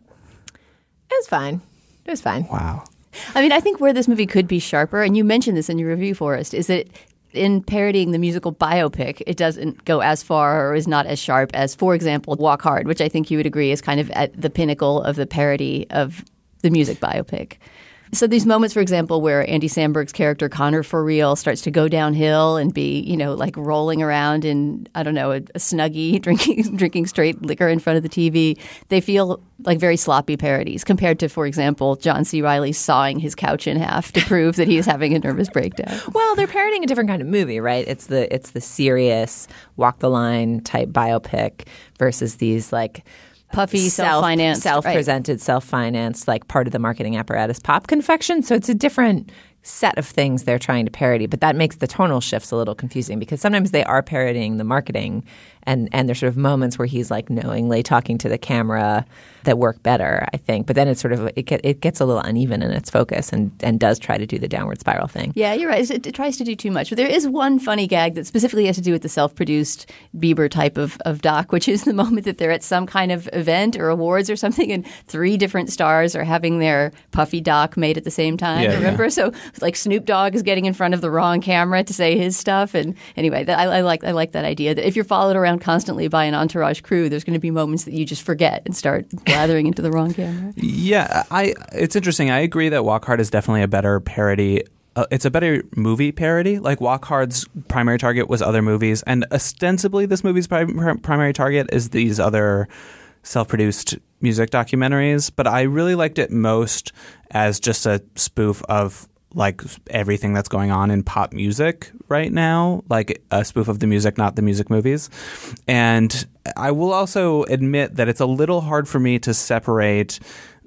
It was fine. It was fine. Wow. I mean, I think where this movie could be sharper, and you mentioned this in your review, Forrest, is that in parodying the musical biopic, it doesn't go as far or is not as sharp as, for example, Walk Hard, which I think you would agree is kind of at the pinnacle of the parody of the music biopic. So these moments, for example, where Andy Samberg's character, Connor For Real, starts to go downhill and be, like rolling around in, I don't know, a Snuggie, drinking straight liquor in front of the TV, they feel like very sloppy parodies compared to, for example, John C. Reilly sawing his couch in half to prove that he is having a nervous breakdown. Well, they're parodying a different kind of movie, right? It's the serious, walk the line type biopic versus these like puffy, self-financed, self-presented, right. Self-financed, like part of the marketing apparatus pop confection. So it's a different set of things they're trying to parody. But that makes the tonal shifts a little confusing because sometimes they are parodying the marketing and there's sort of moments where he's like knowingly talking to the camera that work better, I think. But then it's sort of it gets a little uneven in its focus and does try to do the downward spiral thing. Yeah, you're right. It tries to do too much. But there is one funny gag that specifically has to do with the self-produced Bieber type of doc, which is the moment that they're at some kind of event or awards or something and 3 different stars are having their puffy doc made at the same time. Yeah, remember? Yeah. So like Snoop Dogg is getting in front of the wrong camera to say his stuff. And anyway, I like that idea that if you're followed around constantly by an entourage crew, there's going to be moments that you just forget and start blathering into the wrong camera. Yeah, it's interesting. I agree that Walk Hard is definitely a better parody. It's a better movie parody. Like Walk Hard's primary target was other movies, and ostensibly this movie's primary target is these other self-produced music documentaries. But I really liked it most as just a spoof of like everything that's going on in pop music right now, like a spoof of the music, not the music movies. And I will also admit that it's a little hard for me to separate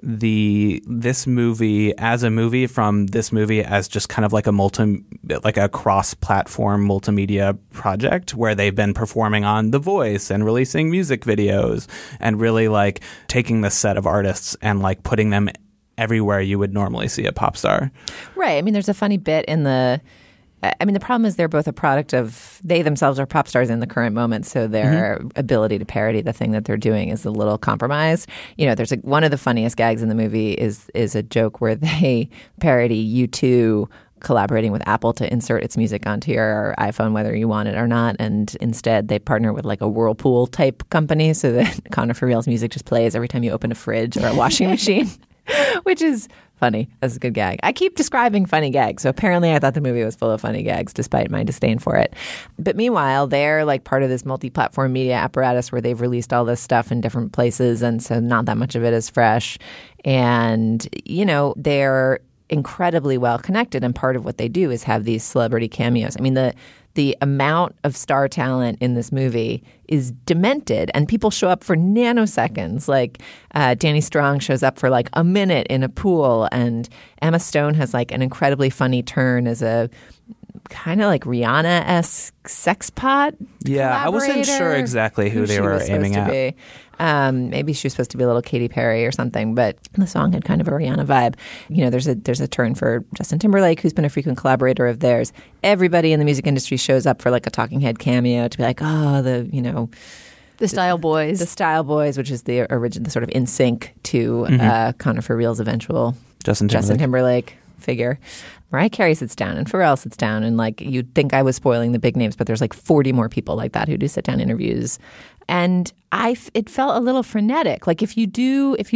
this movie as a movie from this movie as just kind of like a cross-platform multimedia project where they've been performing on The Voice and releasing music videos and really like taking this set of artists and like putting them everywhere you would normally see a pop star. Right. I mean, there's a funny bit in the problem is they're both a product of, they themselves are pop stars in the current moment, so their ability to parody the thing that they're doing is a little compromised. You know, there's one of the funniest gags in the movie is a joke where they parody U2 collaborating with Apple to insert its music onto your iPhone, whether you want it or not. And instead, they partner with like a Whirlpool type company so that Connor For Real's music just plays every time you open a fridge or a washing machine, which is funny. That's a good gag. I keep describing funny gags. So apparently I thought the movie was full of funny gags despite my disdain for it. But meanwhile, they're like part of this multi-platform media apparatus where they've released all this stuff in different places. And so not that much of it is fresh. And, you know, they're incredibly well connected. And part of what they do is have these celebrity cameos. I mean, the amount of star talent in this movie is demented, and people show up for nanoseconds. Like Danny Strong shows up for like a minute in a pool, and Emma Stone has like an incredibly funny turn as a kind of like Rihanna-esque sex pot. Yeah, I wasn't sure exactly who they were aiming at. Maybe she was supposed to be a little Katy Perry or something, but the song had kind of a Rihanna vibe. You know, there's a turn for Justin Timberlake, who's been a frequent collaborator of theirs. Everybody in the music industry shows up for like a talking head cameo to be like, the Style Boys. The Style Boys, which is the original, the sort of in sync to Connor For Real's eventual Justin Timberlake figure. Mariah Carey sits down and Pharrell sits down, and like you'd think I was spoiling the big names, but there's like 40 more people like that who do sit down interviews. And it felt a little frenetic. Like if you do 1,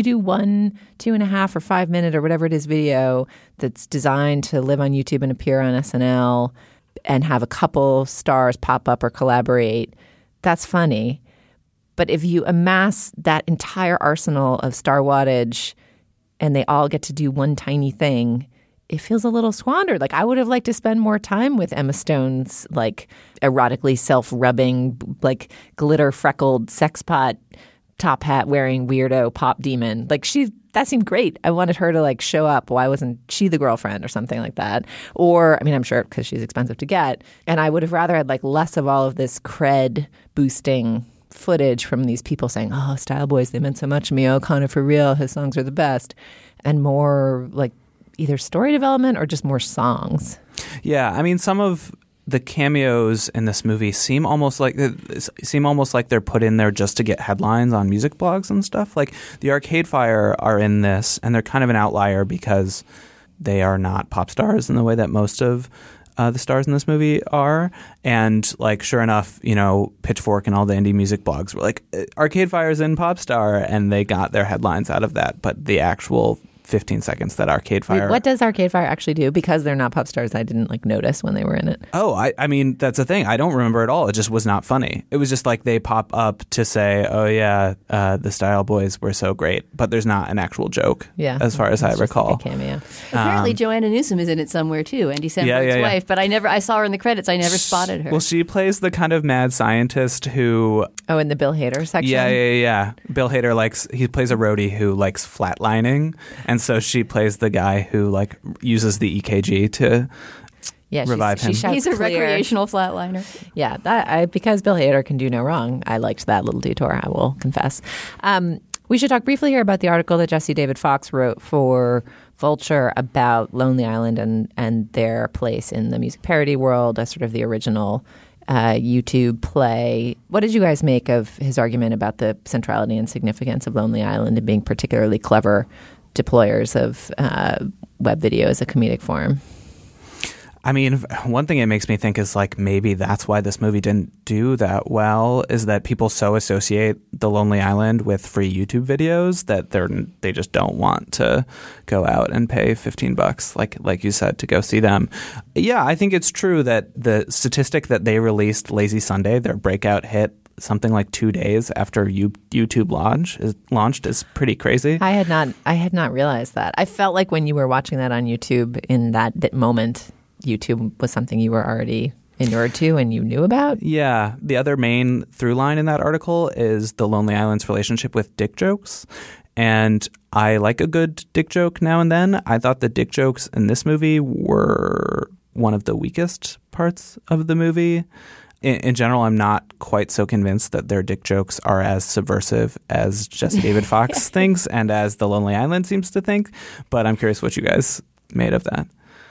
2.5 or 5 minute or whatever it is video that's designed to live on YouTube and appear on SNL and have a couple stars pop up or collaborate, that's funny. But if you amass that entire arsenal of star wattage and they all get to do one tiny thing, it feels a little squandered. Like I would have liked to spend more time with Emma Stone's like erotically self-rubbing, like glitter freckled sex pot, top hat wearing weirdo pop demon. Like that seemed great. I wanted her to like show up. Why wasn't she the girlfriend or something like that? Or, I mean, I'm sure because she's expensive to get. And I would have rather had like less of all of this cred boosting footage from these people saying, oh, Style Boys, they meant so much to me. Oh, Connor For Real, his songs are the best. And more like either story development or just more songs. Yeah, I mean, some of the cameos in this movie seem almost like they're put in there just to get headlines on music blogs and stuff. Like the Arcade Fire are in this, and they're kind of an outlier because they are not pop stars in the way that most of the stars in this movie are. And like, sure enough, you know, Pitchfork and all the indie music blogs were like, Arcade Fire's in Pop Star, and they got their headlines out of that. But the actual 15 seconds that Arcade Fire... What does Arcade Fire actually do? Because they're not pop stars, I didn't like notice when they were in it. Oh, I mean, that's the thing. I don't remember at all. It just was not funny. It was just like they pop up to say, oh yeah, the Style Boys were so great. But there's not an actual joke, as far as I recall. Like a cameo. Apparently Joanna Newsom is in it somewhere too, Andy Samberg's wife. But I saw her in the credits. I never spotted her. Well, she plays the kind of mad scientist who... Oh, in the Bill Hader section? Yeah. Bill Hader he plays a roadie who likes flatlining. And so she plays the guy who like uses the EKG to revive him. He's a recreational flatliner. Yeah, because Bill Hader can do no wrong. I liked that little detour, I will confess. We should talk briefly here about the article that Jesse David Fox wrote for Vulture about Lonely Island and their place in the music parody world as sort of the original YouTube play. What did you guys make of his argument about the centrality and significance of Lonely Island and being particularly clever deployers of web video as a comedic form? I mean, one thing it makes me think is like maybe that's why this movie didn't do that well, is that people so associate the Lonely Island with free YouTube videos that they just don't want to go out and pay $15, like you said, to go see them. Yeah, I think it's true that the statistic that they released Lazy Sunday, their breakout hit, something like 2 days after YouTube launched is pretty crazy. I had not realized that. I felt like when you were watching that on YouTube in that moment, YouTube was something you were already inured to and you knew about? Yeah. The other main through line in that article is the Lonely Island's relationship with dick jokes. And I like a good dick joke now and then. I thought the dick jokes in this movie were one of the weakest parts of the movie. In general, I'm not quite so convinced that their dick jokes are as subversive as Jesse David Fox thinks and as The Lonely Island seems to think. But I'm curious what you guys made of that.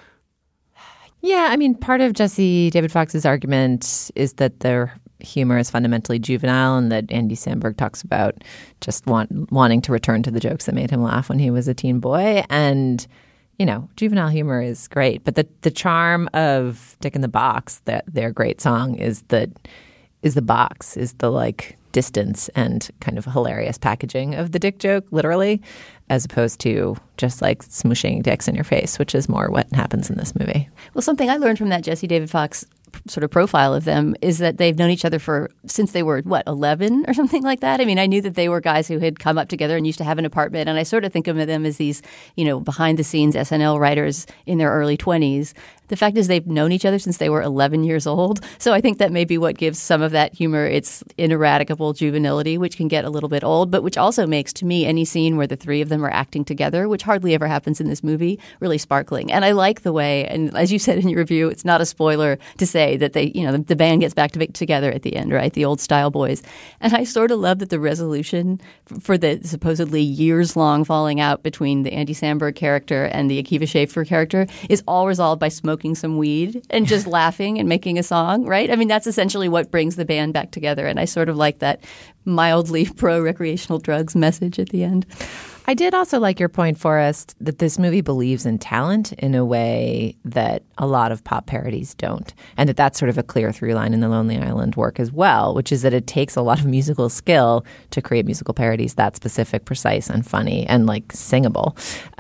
Yeah, I mean, part of Jesse David Fox's argument is that their humor is fundamentally juvenile and that Andy Samberg talks about just wanting to return to the jokes that made him laugh when he was a teen boy. And, you know, juvenile humor is great. But the charm of Dick in the Box, that their great song, is the box, is the like distance and kind of hilarious packaging of the dick joke, literally, as opposed to just like smooshing dicks in your face, which is more what happens in this movie. Well, something I learned from that Jesse David Fox sort of profile of them is that they've known each other since they were, 11 or something like that? I mean, I knew that they were guys who had come up together and used to have an apartment, and I sort of think of them as these, behind-the-scenes SNL writers in their early 20s. The fact is they've known each other since they were 11 years old, so I think that may be what gives some of that humor its ineradicable juvenility, which can get a little bit old, but which also makes, to me, any scene where the three of them are acting together, which hardly ever happens in this movie, really sparkling. And I like the way, and as you said in your review, it's not a spoiler to say that they, the band gets back together at the end, right? The old style boys. And I sort of love that the resolution for the supposedly years-long falling out between the Andy Samberg character and the Akiva Schaffer character is all resolved by smoking some weed and just laughing and making a song, right? I mean, that's essentially what brings the band back together. And I sort of like that mildly pro-recreational drugs message at the end. I did also like your point, Forrest, that this movie believes in talent in a way that a lot of pop parodies don't. And that's sort of a clear through line in the Lonely Island work as well, which is that it takes a lot of musical skill to create musical parodies that specific, precise, and funny, and like singable.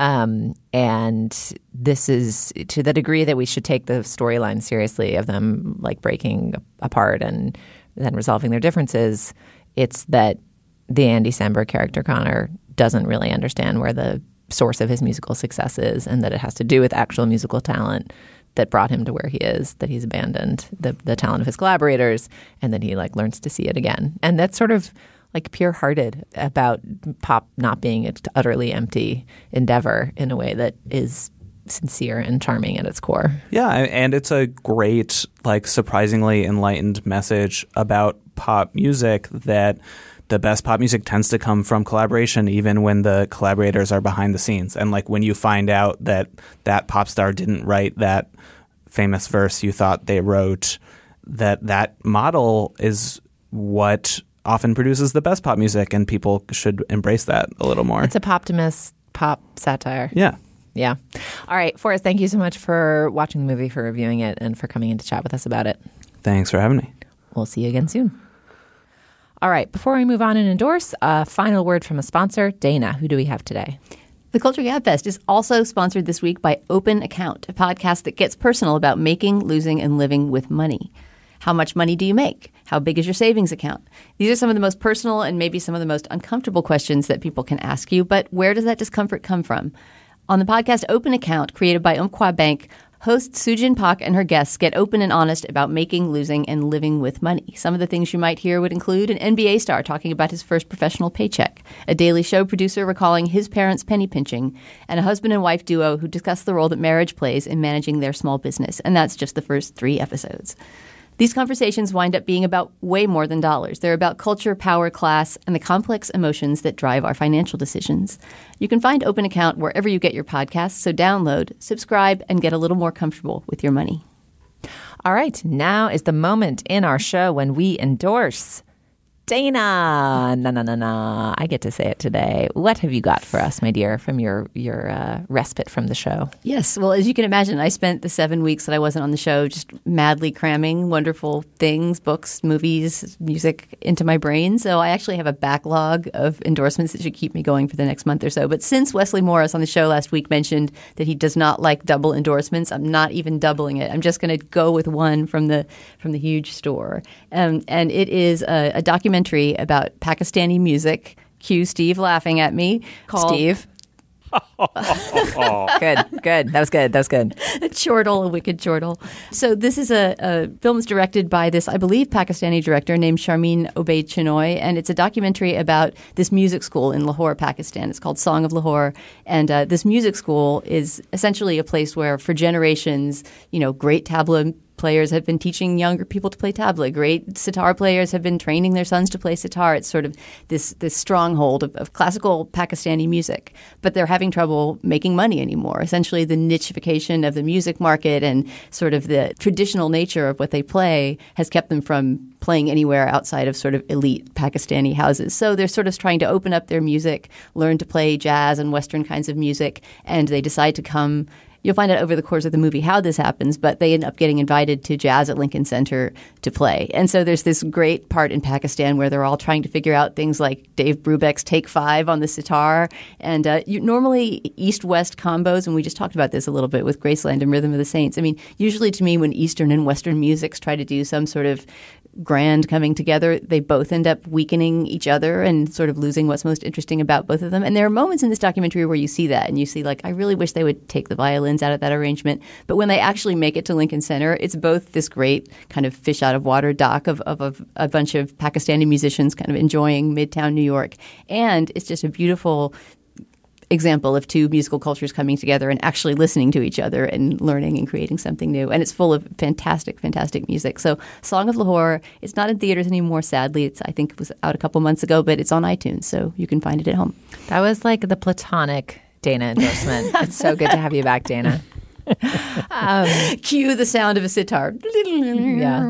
And this is to the degree that we should take the storyline seriously of them like breaking apart and then resolving their differences. It's that the Andy Samberg character, Connor, doesn't really understand where the source of his musical success is, and that it has to do with actual musical talent that brought him to where he is, that he's abandoned the talent of his collaborators, and then he like learns to see it again. And that's sort of like pure-hearted about pop not being an utterly empty endeavor in a way that is sincere and charming at its core. Yeah, and it's a great, like, surprisingly enlightened message about pop music that the best pop music tends to come from collaboration, even when the collaborators are behind the scenes. And like when you find out that that pop star didn't write that famous verse you thought they wrote, that model is what often produces the best pop music, and people should embrace that a little more. It's a poptimist pop satire. Yeah. Yeah. All right, Forrest, thank you so much for watching the movie, for reviewing it, and for coming in to chat with us about it. Thanks for having me. We'll see you again soon. All right, before we move on and endorse, a final word from a sponsor. Dana, who do we have today? The Culture Gabfest is also sponsored this week by Open Account, a podcast that gets personal about making, losing, and living with money. How much money do you make? How big is your savings account? These are some of the most personal and maybe some of the most uncomfortable questions that people can ask you, but where does that discomfort come from? On the podcast Open Account, created by Umpqua Bank, host Sujin Pak and her guests get open and honest about making, losing, and living with money. Some of the things you might hear would include an NBA star talking about his first professional paycheck, a Daily Show producer recalling his parents' penny pinching, and a husband and wife duo who discuss the role that marriage plays in managing their small business. And that's just the first 3 episodes. These conversations wind up being about way more than dollars. They're about culture, power, class, and the complex emotions that drive our financial decisions. You can find Open Account wherever you get your podcasts, so download, subscribe, and get a little more comfortable with your money. All right, now is the moment in our show when we endorse Dana. Na. I get to say it today. What have you got for us, my dear, from your respite from the show? Yes. Well, as you can imagine, I spent the 7 weeks that I wasn't on the show just madly cramming wonderful things, books, movies, music into my brain. So I actually have a backlog of endorsements that should keep me going for the next month or so. But since Wesley Morris on the show last week mentioned that he does not like double endorsements, I'm not even doubling it. I'm just going to go with one from the huge store. And it is a documentary about Pakistani music. Cue Steve laughing at me. Steve. Good. That was good. A chortle, a wicked chortle. So this is a film that's directed by this, I believe, Pakistani director named Sharmeen Obaid Chinoy, and it's a documentary about this music school in Lahore, Pakistan. It's called Song of Lahore, and this music school is essentially a place where, for generations, great tabla players have been teaching younger people to play tabla. Great sitar players have been training their sons to play sitar. It's sort of this stronghold of classical Pakistani music. But they're having trouble making money anymore. Essentially, the nichification of the music market and sort of the traditional nature of what they play has kept them from playing anywhere outside of sort of elite Pakistani houses. So they're sort of trying to open up their music, learn to play jazz and Western kinds of music, and they decide to come. You'll find out over the course of the movie how this happens, but they end up getting invited to jazz at Lincoln Center to play. And so there's this great part in Pakistan where they're all trying to figure out things like Dave Brubeck's Take 5 on the sitar. And normally East-West combos, and we just talked about this a little bit with Graceland and Rhythm of the Saints. I mean, usually to me when Eastern and Western musics try to do some sort of grand coming together, they both end up weakening each other and sort of losing what's most interesting about both of them. And there are moments in this documentary where you see that and you see, like, I really wish they would take the violins out of that arrangement. But when they actually make it to Lincoln Center, it's both this great kind of fish out of water doc of a bunch of Pakistani musicians kind of enjoying Midtown New York. And it's just a beautiful example of two musical cultures coming together and actually listening to each other and learning and creating something new. And it's full of fantastic, fantastic music. So Song of Lahore, it's not in theaters anymore, sadly. I think it was out a couple months ago, but it's on iTunes, so you can find it at home. That was like the platonic Dana endorsement. It's so good to have you back, Dana. Cue the sound of a sitar. Yeah.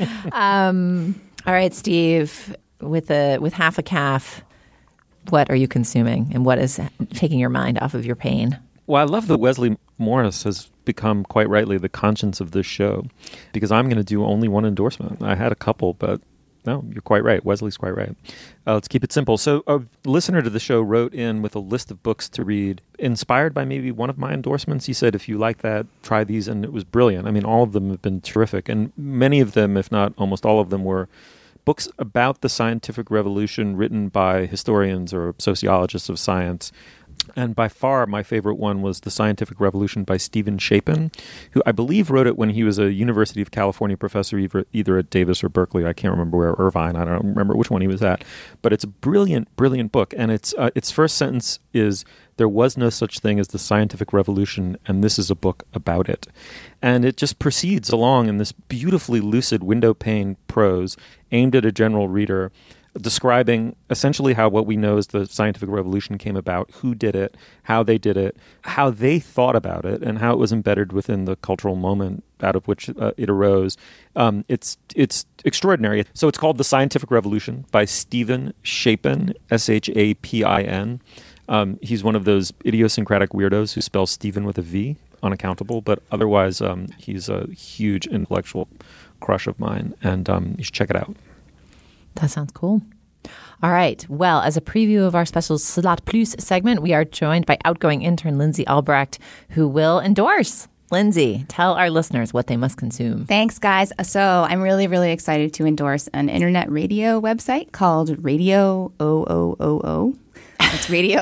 All right, Steve, with half a calf, what are you consuming and what is taking your mind off of your pain? Well, I love that Wesley Morris has become quite rightly the conscience of this show, because I'm going to do only one endorsement. I had a couple, but no, you're quite right. Wesley's quite right. Let's keep it simple. So a listener to the show wrote in with a list of books to read, inspired by maybe one of my endorsements. He said, if you like that, try these. And it was brilliant. I mean, all of them have been terrific. And many of them, if not almost all of them, were books about the scientific revolution written by historians or sociologists of science. And by far, my favorite one was The Scientific Revolution by Stephen Shapin, who I believe wrote it when he was a University of California professor, either at Davis or Berkeley. I can't remember where, Irvine. I don't remember which one he was at. But it's a brilliant, brilliant book. And its first sentence is, there was no such thing as the scientific revolution, and this is a book about it. And it just proceeds along in this beautifully lucid window pane prose aimed at a general reader, describing essentially how what we know as the scientific revolution came about, who did it, how they thought about it, and how it was embedded within the cultural moment out of which it arose. It's extraordinary. So it's called The Scientific Revolution by Stephen Shapin, Shapin. He's one of those idiosyncratic weirdos who spells Stephen with a V, unaccountable, but otherwise he's a huge intellectual crush of mine, and you should check it out. That sounds cool. All right. Well, as a preview of our special Slot Plus segment, we are joined by outgoing intern Lindsay Albrecht, who will endorse. Lindsay, tell our listeners what they must consume. Thanks, guys. So I'm really, really excited to endorse an internet radio website called Radio OOOO. It's Radio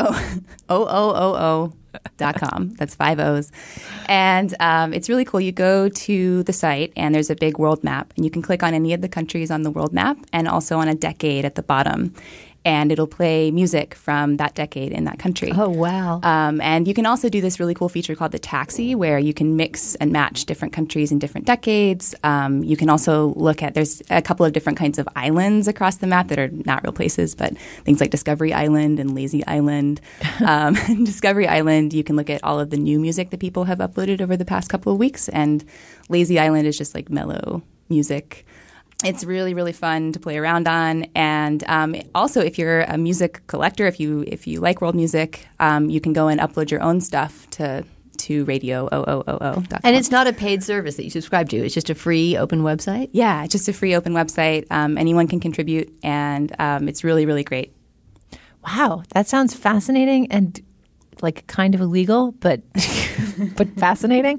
OOOO.com. That's 5 O's. And it's really cool. You go to the site and there's a big world map, and you can click on any of the countries on the world map and also on a decade at the bottom. And it'll play music from that decade in that country. Oh, wow. And you can also do this really cool feature called the taxi, where you can mix and match different countries in different decades. You can also look at, there's a couple of different kinds of islands across the map that are not real places, but things like Discovery Island and Lazy Island. Discovery Island, you can look at all of the new music that people have uploaded over the past couple of weeks. And Lazy Island is just like mellow music. It's really, really fun to play around on. And also, if you're a music collector, if you like world music, you can go and upload your own stuff to Radio OOOO.com. And it's not a paid service that you subscribe to. It's just a free open website? Yeah, it's just a free open website. Anyone can contribute, and it's really, really great. Wow, that sounds fascinating and like kind of illegal, but but fascinating.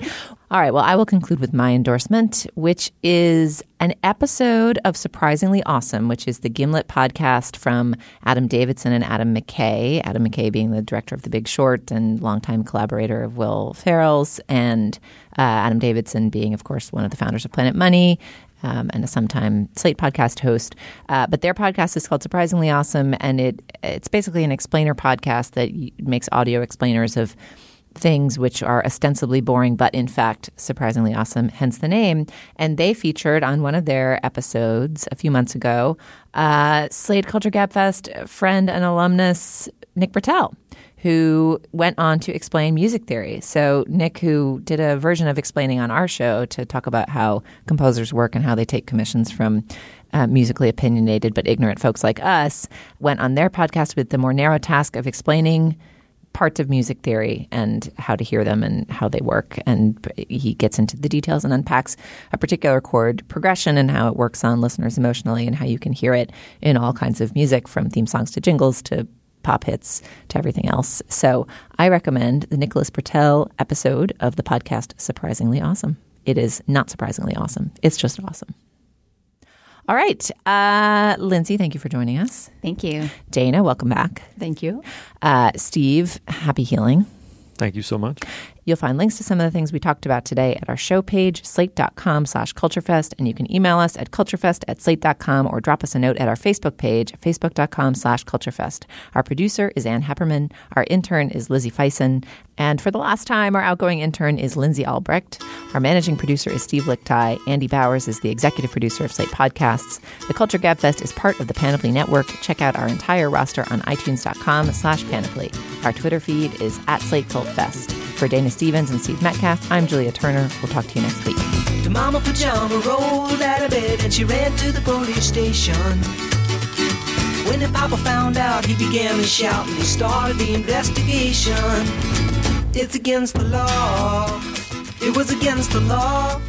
All right, well, I will conclude with my endorsement, which is an episode of Surprisingly Awesome, which is the Gimlet podcast from Adam Davidson and Adam McKay. Adam McKay being the director of The Big Short and longtime collaborator of Will Ferrell's, and Adam Davidson being, of course, one of the founders of Planet Money and a sometime Slate podcast host. But their podcast is called Surprisingly Awesome, and it's basically an explainer podcast that makes audio explainers of things which are ostensibly boring, but in fact surprisingly awesome, hence the name. And they featured on one of their episodes a few months ago, Slate Culture Gabfest friend and alumnus Nick Britell, who went on to explain music theory. So Nick, who did a version of Explaining on our show to talk about how composers work and how they take commissions from musically opinionated but ignorant folks like us, went on their podcast with the more narrow task of explaining parts of music theory and how to hear them and how they work. And he gets into the details and unpacks a particular chord progression and how it works on listeners emotionally and how you can hear it in all kinds of music, from theme songs to jingles to pop hits to everything else. So I recommend the Nicholas Britell episode of the podcast Surprisingly Awesome. It is not surprisingly awesome. It's just awesome. All right. Lindsay, thank you for joining us. Thank you. Dana, welcome back. Thank you. Steve, happy healing. Thank you so much. You'll find links to some of the things we talked about today at our show page, slate.com/culturefest. And you can email us at culturefest@slate.com or drop us a note at our Facebook page, facebook.com/culturefest. Our producer is Ann Hepperman. Our intern is Lizzie Feisen. And for the last time, our outgoing intern is Lindsay Albrecht. Our managing producer is Steve Lichtai. Andy Bowers is the executive producer of Slate Podcasts. The Culture Gabfest is part of the Panoply Network. Check out our entire roster on itunes.com/panoply. Our Twitter feed is @SlateCultFest. For Dana Stevens and Steve Metcalf, I'm Julia Turner. We'll talk to you next week. The mama pajama rolled out of bed and she ran to the police station. When the papa found out, he began to shout and he started the investigation. It's against the law. It was against the law.